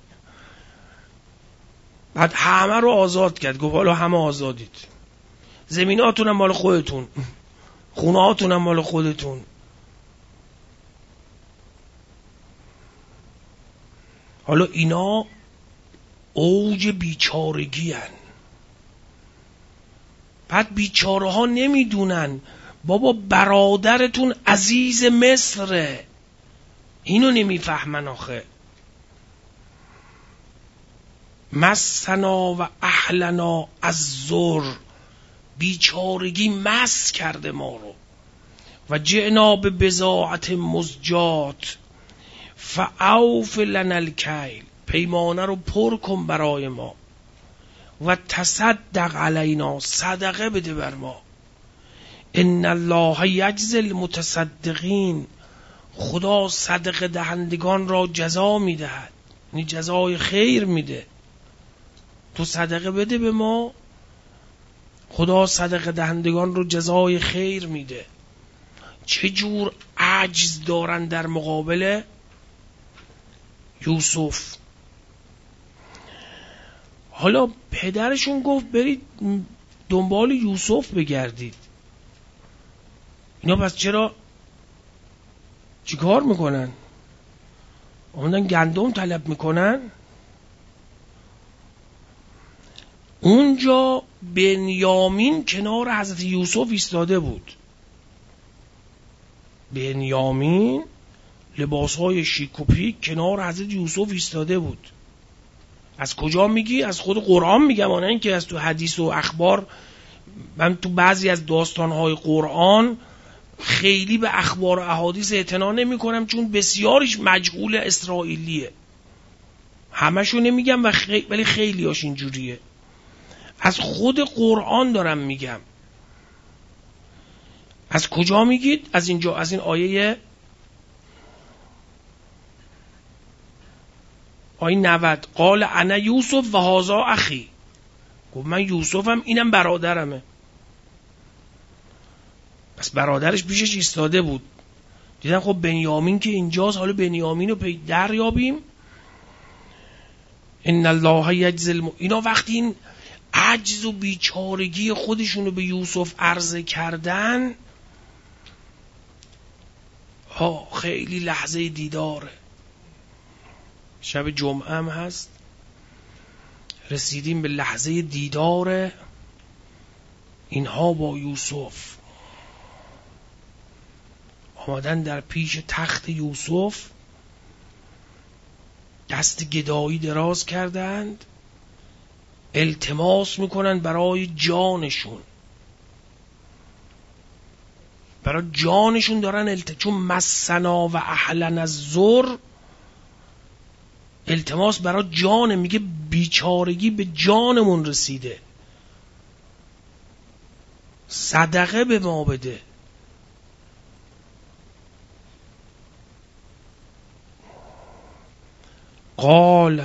بعد همه رو آزاد کرد، گفت حالا همه آزادید، زمیناتون هم مال خودتون، خونه هاتون هم مال خودتون. حالا اینا اوج بیچارگی هن. بعد بیچاره ها نمیدونن بابا برادرتون عزیز مصره، اینو نمیفهمن آخه. مسنا و اهلنا الضر، بیچارگی مس کرده ما رو. و جئنا به بضاعت مزجات فاوف لنا الکیل، پیمانه رو پر کن برای ما. و تصدق علینا، صدقه بده بر ما. ان الله یجزی المتصدقین، خدا صدقه دهندگان را جزا میدهد، یعنی جزای خیر میده. تو صدقه بده به ما، خدا صدقه دهندگان رو جزای خیر میده. چه جور عجز دارن در مقابل یوسف. حالا پدرشون گفت برید دنبال یوسف بگردید. اینا پس چرا چی کار میکنن؟ اومدن گندم طلب میکنن. اونجا بنیامین کنار حضرت یوسف ایستاده بود. بنیامین لباسهای شیک و پیک کنار حضرت یوسف ایستاده بود. از کجا میگی؟ از خود قرآن میگم، آنه این که از تو حدیث و اخبار. من تو بعضی از داستانهای قرآن خیلی به اخبار و احادیث اعتنا نمی کنم، چون بسیاریش مجهول اسرائیلیه. همشو نمیگم و خی... ولی خیلی هاش اینجوریه. از خود قرآن دارم میگم. از کجا میگید؟ از اینجا، از این آیه آیه نود. قال انا یوسف و هذا اخی. گفت من یوسفم، اینم برادرمه. پس برادرش پیشش ایستاده بود. دیدن خب بنیامین که اینجاست، حالا بنیامین رو پی دریابیم. ان الله یجزی الم... اینا وقتی این عجز و بیچارگی خودشون رو به یوسف عرضه کردن، ها خیلی لحظه دیداره. شب جمعه هم هست، رسیدیم به لحظه دیدار اینها با یوسف. آمدن در پیش تخت یوسف، دست گدایی دراز کردند، التماس میکنن برای جانشون. برای جانشون دارن الت... چون مسنا و اهلنا الضر، التماس برای جان. میگه بیچارگی به جانمون رسیده، صدقه به ما بده. قال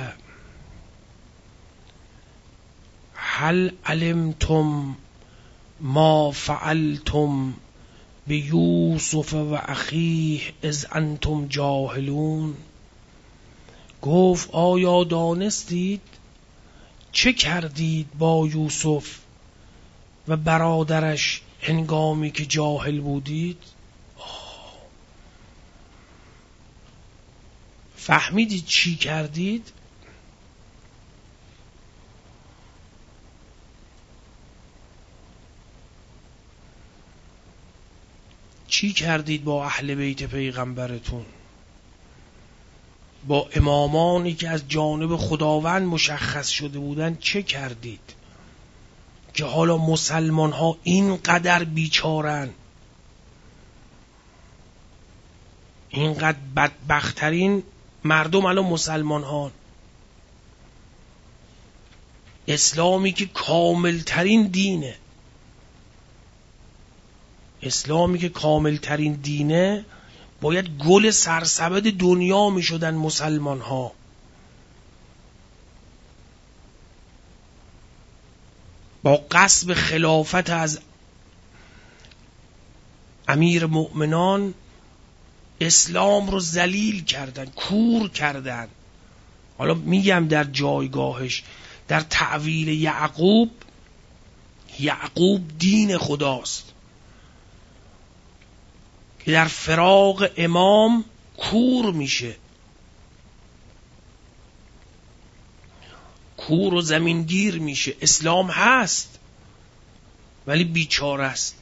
هل علمتم ما فعلتم بیوسف و اخیه اذ انتم جاهلون. گفت آیا دانستید چه کردید با یوسف و برادرش هنگامی که جاهل بودید؟ فهمیدید چی کردید؟ چی کردید با اهل بیت پیغمبرتون؟ با امامانی که از جانب خداوند مشخص شده بودن چه کردید که حالا مسلمان ها اینقدر بیچارن، اینقدر بدبخترین مردم الان مسلمان ها؟ اسلامی که کاملترین دینه، اسلامی که کاملترین دینه، باید گل سرسبد دنیا می شدن مسلمان ها. با غصب خلافت از امیر مؤمنان اسلام رو ذلیل کردن، کور کردن. حالا میگم در جایگاهش، در تعویل یعقوب، یعقوب دین خداست که در فراق امام کور میشه، کور و زمینگیر میشه. اسلام هست ولی بیچاره است.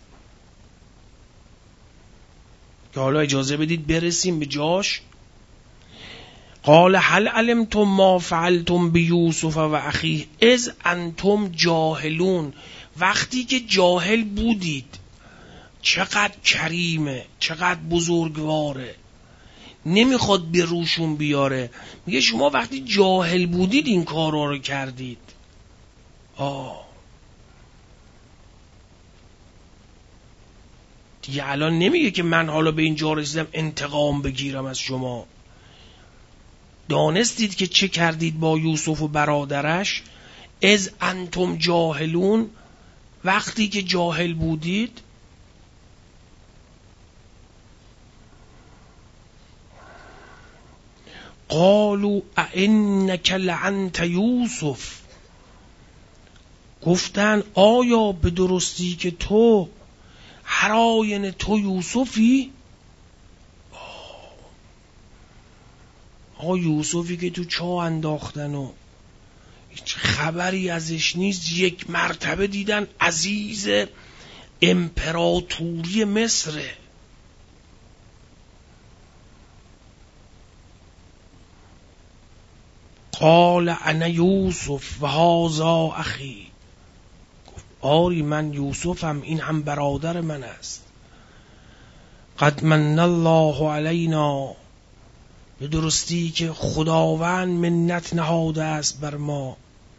که حالا اجازه بدید برسیم به جاش. قال هل علمتم ما فعلتم بیوسف و اخیه اذ انتم جاهلون. وقتی که جاهل بودید. چقدر کریمه، چقدر بزرگواره، نمیخواد به روشون بیاره. میگه شما وقتی جاهل بودید این کارا رو کردید. آه دیگه الان نمیگه که من حالا به اینجا رسیدم انتقام بگیرم از شما. دانستید که چه کردید با یوسف و برادرش؟ اذ انتم جاهلون، وقتی که جاهل بودید. قالوا ائنک لانت یوسف. گفتن آیا به درستی که تو هر آینه تو یوسفی؟ آقا یوسفی که تو چاه انداختن و هیچ خبری ازش نیست، یک مرتبه دیدن عزیز امپراتوری مصره. قال انا یوسف و هذا اخی، گفت آری من یوسفم، این هم برادر من است. قد من الله علینا، به درستی که خداوند منت نهاده است بر ما.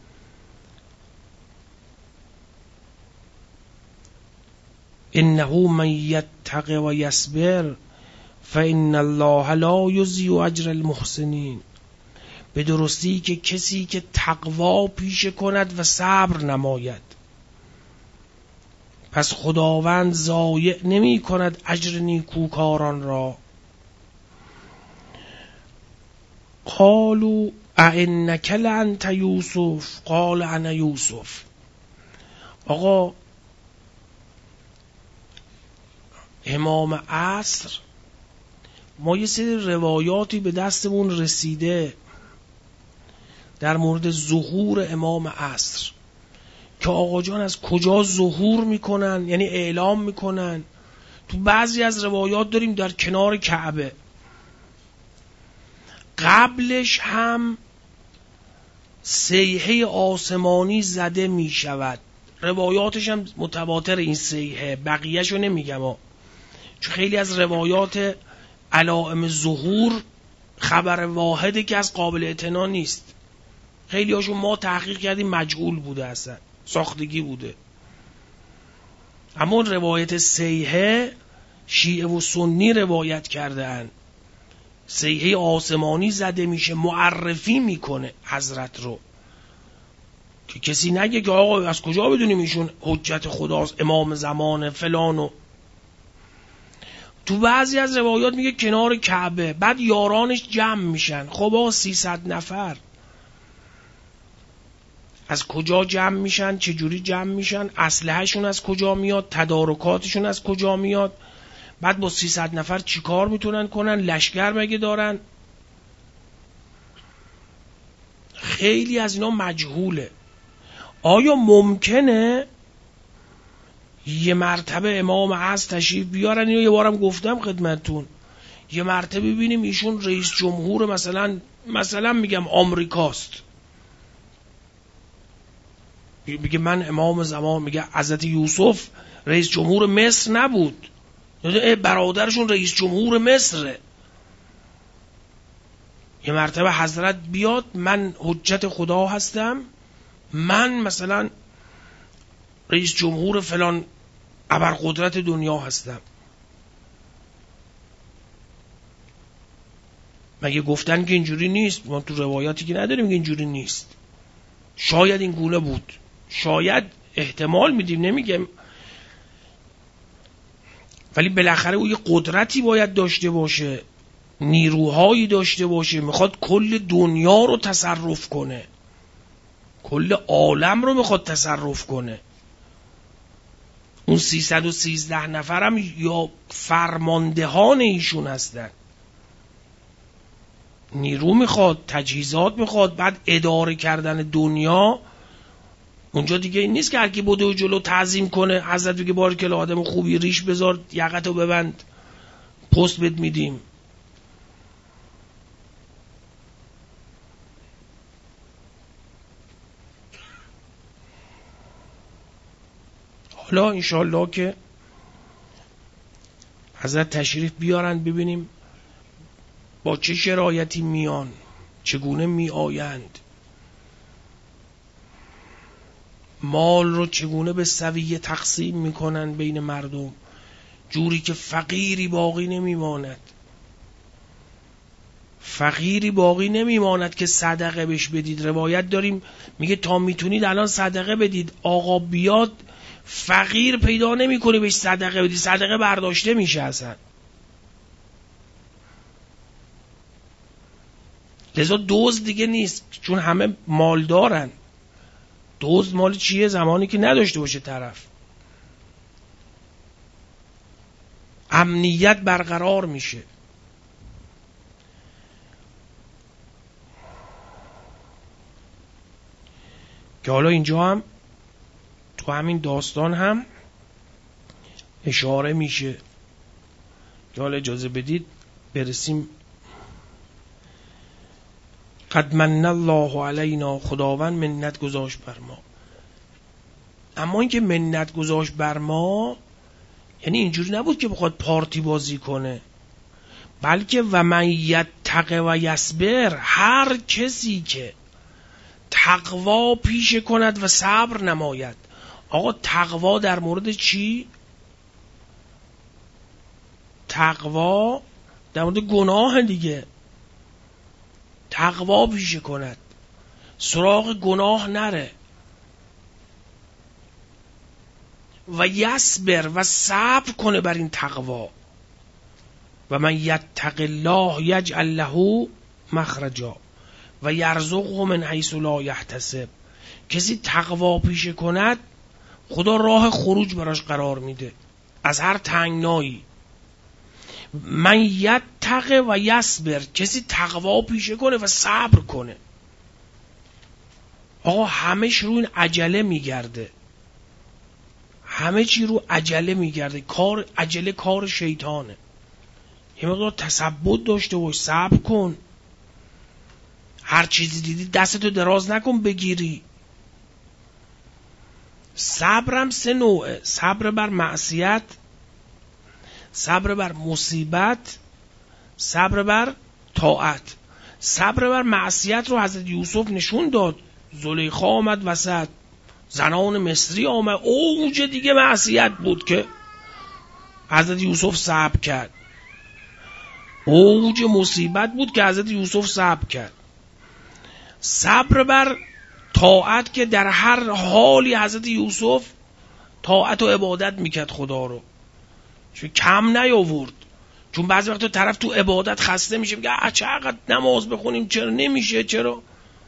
انه من یتق و یصبر فان الله لا یضیع اجر المحسنین، به درستی که کسی که تقوا پیشه کند و صبر نماید، پس خداوند ضایع نمی کند اجر نیکوکاران را. قالوا ائنک لانت یوسف قال انا یوسف. آقا امام عصر، ما یه سری روایاتی به دستمون رسیده در مورد ظهور امام عصر که آقا جان از کجا ظهور میکنن، یعنی اعلام میکنن. تو بعضی از روایات داریم در کنار کعبه، قبلش هم صیحه آسمانی زده میشود. روایاتش هم متواتر این صیحه، بقیهشو نمیگم ها، چون خیلی از روایات علائم ظهور خبر واحده که از قابل اعتنا نیست. خیلی هاشون ما تحقیق کردیم مجهول بوده، اصلا ساختگی بوده. اما روایت صیحه شیعه و سنی روایت کردن، صیحه آسمانی زده میشه، معرفی میکنه حضرت رو که کسی نگه که آقا از کجا بدونیم ایشون حجت خداست، امام زمان فلانو. تو بعضی از روایات میگه کنار کعبه، بعد یارانش جمع میشن. خب آقا سیصد نفر از کجا جمع میشن؟ چجوری جمع میشن؟ اسلحه‌شون از کجا میاد؟ تدارکاتشون از کجا میاد؟ بعد با سیصد نفر چی کار میتونن کنن؟ لشکر مگه دارن؟ خیلی از اینا مجهوله. آیا ممکنه یه مرتبه امام عصر تشریف بیارن؟ اینو یه بارم گفتم خدمتتون، یه مرتبه ببینیم ایشون رئیس جمهور مثلا مثلا میگم آمریکاست، میگه من امام زمان، میگه حضرت یوسف رئیس جمهور مصر نبود، برادرشون رئیس جمهور مصره. یه مرتبه حضرت بیاد من حجت خدا هستم، من مثلا رئیس جمهور فلان ابرقدرت دنیا هستم. مگه گفتن که اینجوری نیست؟ ما تو روایاتی که نداریم که اینجوری نیست. شاید این گونه بود، شاید احتمال میدیم، نمیگم، ولی بالاخره او یه قدرتی باید داشته باشه، نیروهایی داشته باشه، میخواد کل دنیا رو تصرف کنه، کل عالم رو میخواد تصرف کنه. اون سیصد و سیزده نفرم یا فرماندهان ایشون هستن. نیرو میخواد، تجهیزات میخواد، بعد اداره کردن دنیا. اونجا دیگه این نیست که هر کی بوده و جلو تعظیم کنه، حضرت بگه بارکلا آدم خوبی، ریش بذار، یقتو ببند، پست بد میدیم. حالا انشالله که حضرت تشریف بیارن ببینیم با چه شرایطی میان، چگونه می آیند، مال رو چگونه به سویه تقسیم میکنن بین مردم، جوری که فقیری باقی نمیماند، فقیری باقی نمیماند که صدقه بهش بدید. روایت داریم میگه تا میتونید الان صدقه بدید، آقا بیاد فقیر پیدا نمیکنه بهش صدقه بدید، صدقه برداشته میشه اصلا. لذا دوز دیگه نیست، چون همه مال دارن. دزد مال چیه؟ زمانی که نداشته باشه طرف. امنیت برقرار میشه. که حالا اینجا هم تو همین داستان هم اشاره میشه که حالا اجازه بدید برسیم. قد من الله علینا، خداوند منت گذاشت بر ما. اما اینکه منت گذاشت بر ما یعنی اینجوری نبود که بخواد پارتی بازی کنه، بلکه و من یتق و یصبر، هر کسی که تقوا پیشه کند و صبر نماید. آقا تقوا در مورد چی؟ تقوا در مورد گناه دیگه. تقوا پیشه کند، سراغ گناه نره. و یصبر، و صبر کنه بر این تقوا. و من یتق الله یجعل له مخرجا و یرزقه من حیث لا یحتسب. کسی تقوا پیشه کند خدا راه خروج براش قرار میده از هر تنگنایی. من یتق و یصبر، کسی تقوا پیشه کنه و صبر کنه. آقا همش رو این عجله میگرده، همه چی رو عجله میگرده. کار عجله کار شیطانه. یه مقدار تثبت داشته باش، صبر کن. هر چیزی دیدی دستتو دراز نکن بگیری. صبرم سه نوعه: صبر بر معصیت، صبر بر مصیبت، صبر بر طاعت. صبر بر معصیت رو حضرت یوسف نشون داد. زلیخا آمد وسط، زنان مصری آمد، اوج دیگه معصیت بود که حضرت یوسف صبر کرد. اوج مصیبت بود که حضرت یوسف صبر کرد. صبر بر طاعت که در هر حالی حضرت یوسف طاعت و عبادت میکرد خدا رو، چون کم نیاورد. چون بعضی وقتا طرف تو عبادت خسته میشه، میگه چقدر نماز بخونیم چرا نمیشه، چرا.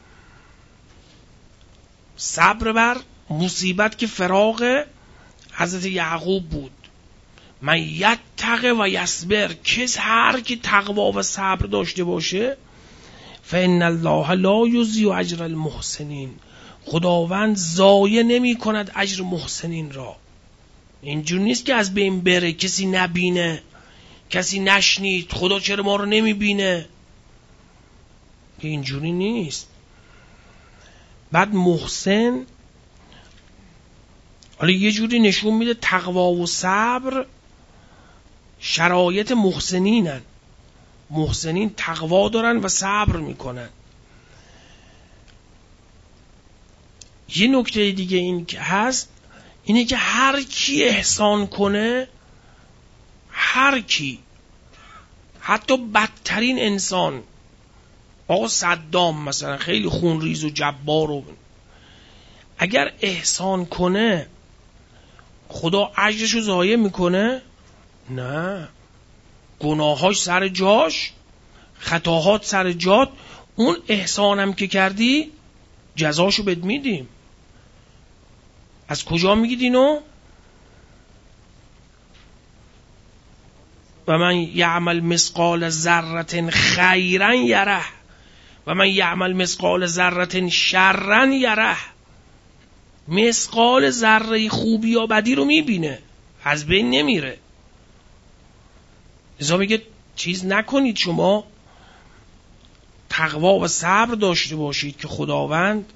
صبر بر مصیبت که فراق حضرت یعقوب بود. من یتق و یصبر، کس هر کی تقوا و صبر داشته باشه، فإن الله لا یضیع اجر المحسنین، خداوند ضایع نمی کند اجر محسنین را. اینجور نیست که از بین بره، کسی نبینه، کسی نشنید، خدا چرا ما رو نمی بینه. اینجوری نیست. بعد محسن حالا یه جوری نشون میده تقوا و صبر شرایط محسنینن. محسنین تقوا دارن و صبر میکنن. یه نکته دیگه این که هست اینه که هر کی احسان کنه، هر کی، حتی بدترین انسان، آقا صدام مثلا خیلی خونریز و جبار و اگر احسان کنه خدا اجرشو ضایع میکنه؟ نه، گناهاش سر جاش، خطاهات سر جات. اون احسانم که کردی جزاشو بد میدیم. از کجا میگید اینو؟ و من یعمل مثقال ذره خیرا یره و من یعمل مثقال ذره شرا یره. مثقال ذره خوبی یا بدی رو میبینه، از بین نمیره. لذا میگه چیز نکنید، شما تقوا و صبر داشته باشید که خداوند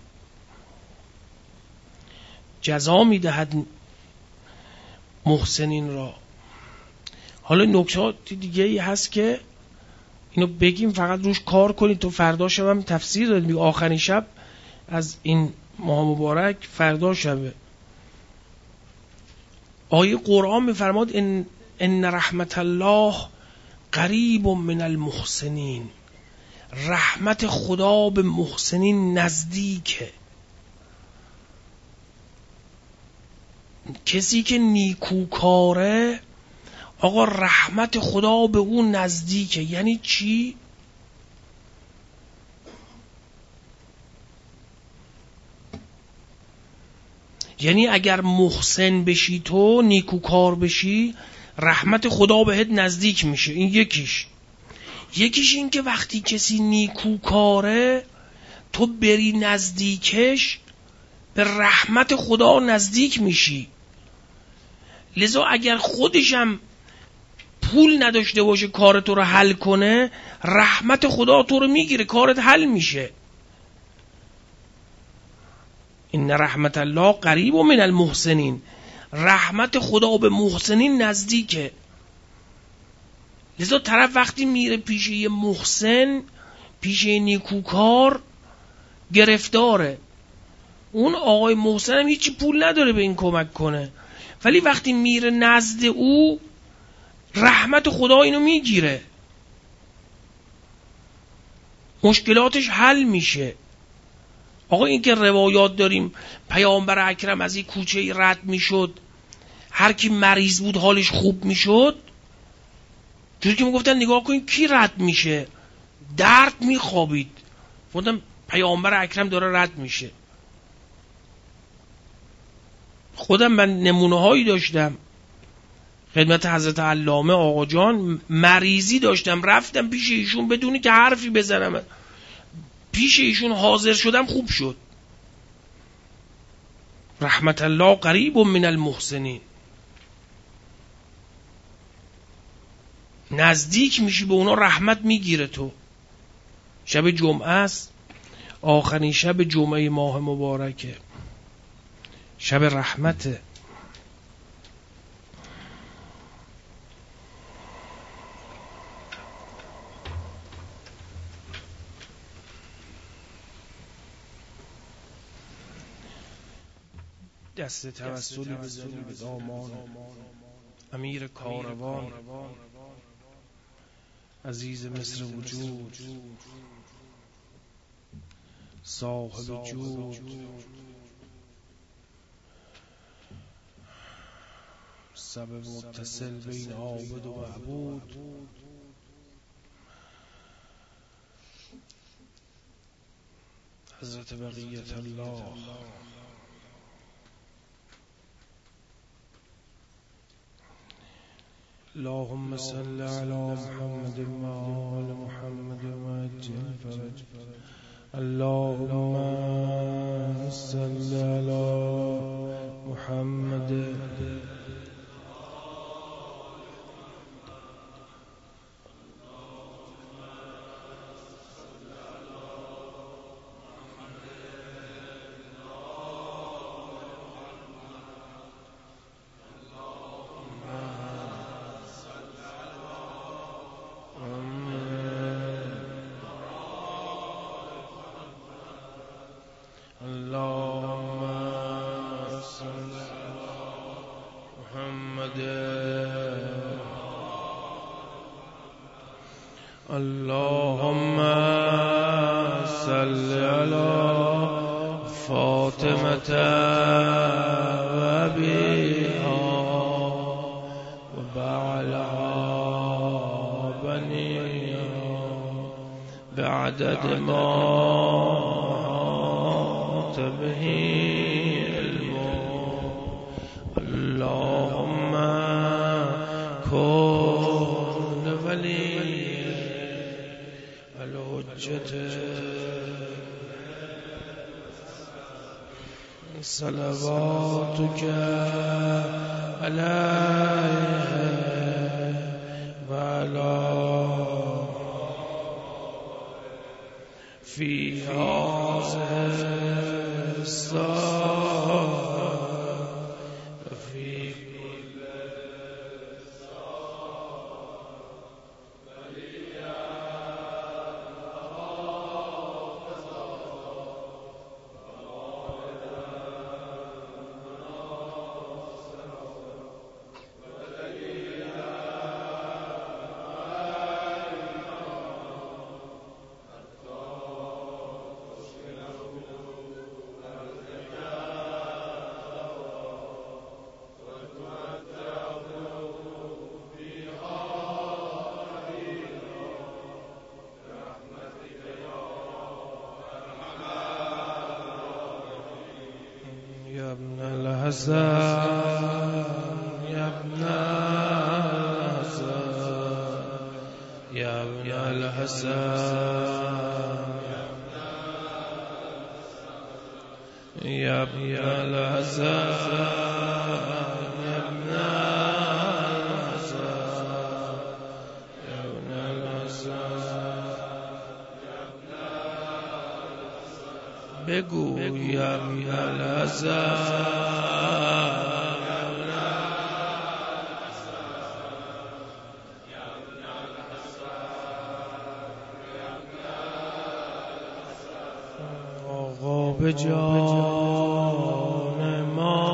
جزا میدهد محسنین را. حالا نکته دیگه ای هست که اینو بگیم، فقط روش کار کنید. تو فردا شب هم تفسیر داد، میگه آخرین شب از این ماه مبارک فردا شبه. آیه قرآن میفرماد ان ان رحمت الله قریب من المحسنین، رحمت خدا به محسنین نزدیکه. کسی که نیکوکاره، آقا رحمت خدا به اون نزدیکه. یعنی چی؟ یعنی اگر محسن بشی تو، نیکوکار بشی، رحمت خدا بهت نزدیک میشه. این یکیش. یکیش این که وقتی کسی نیکوکاره تو بری نزدیکش، به رحمت خدا نزدیک میشی. لذا اگر خودشم پول نداشته باشه کار تو رو حل کنه، رحمت خدا تو رو میگیره، کارت حل میشه. این رحمت الله قریب من المحسنین، رحمت خدا به محسنین نزدیکه. لذا طرف وقتی میره پیش یه محسن، پیش یه نیکوکار، گرفتاره. اون آقای محسن هم هیچی پول نداره به این کمک کنه، ولی وقتی میره نزد او، رحمت خدا اینو میگیره، مشکلاتش حل میشه. آقا این که روایات داریم پیامبر اکرم از این کوچه رد میشد، هر کی مریض بود حالش خوب میشد. جوری که میگفتن نگاه کن کی رد میشه، درد میخوابید. گفتم پیامبر اکرم داره رد میشه. خودم من نمونه هایی داشتم خدمت حضرت علامه آقا جان، مریضی داشتم رفتم پیش ایشون بدونی که حرفی بزنم، پیش ایشون حاضر شدم خوب شد. رحمت الله قریب من المحسنین، نزدیک میشی به اونا، رحمت میگیره تو. شب جمعه است، آخرین شب جمعه ماه مبارکه، شب رحمته. دست توسلی بزنی به دامان امیر کاروان، عزیز مصر وجود، صاحب جود، سبب متصل بین عابد و معبود، حضرت بقیت الله. اللهم صل على محمد وآل محمد وعجل فرج. اللهم صل على محمد اللهم صل على فاطمة وأبيها وبعلها بنيها بعدد ما أحاط به علمه. اللهم كن ولي الحجة صلواتك عليه وعلى في هذه الساعة وفي كل الحسن يا ابن الحسن يا ابن الحسن يا ابن الحسن يا ابن الحسن يا ابن الحسن بگو یا ابن الحسن آقا به جان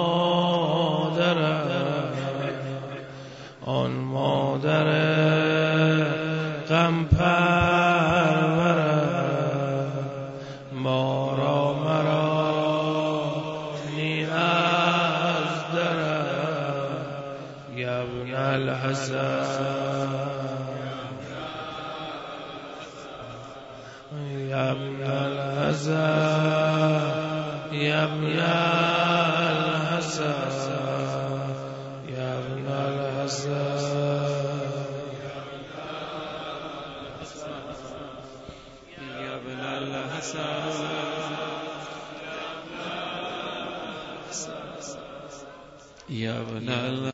مادرم آن مادر غم پرورم ما را مرانی از درم یا ابن الحسن یا ابن الحسن یا ابن الحسن یا ابن الحسن یا ابن الحسن یا ابن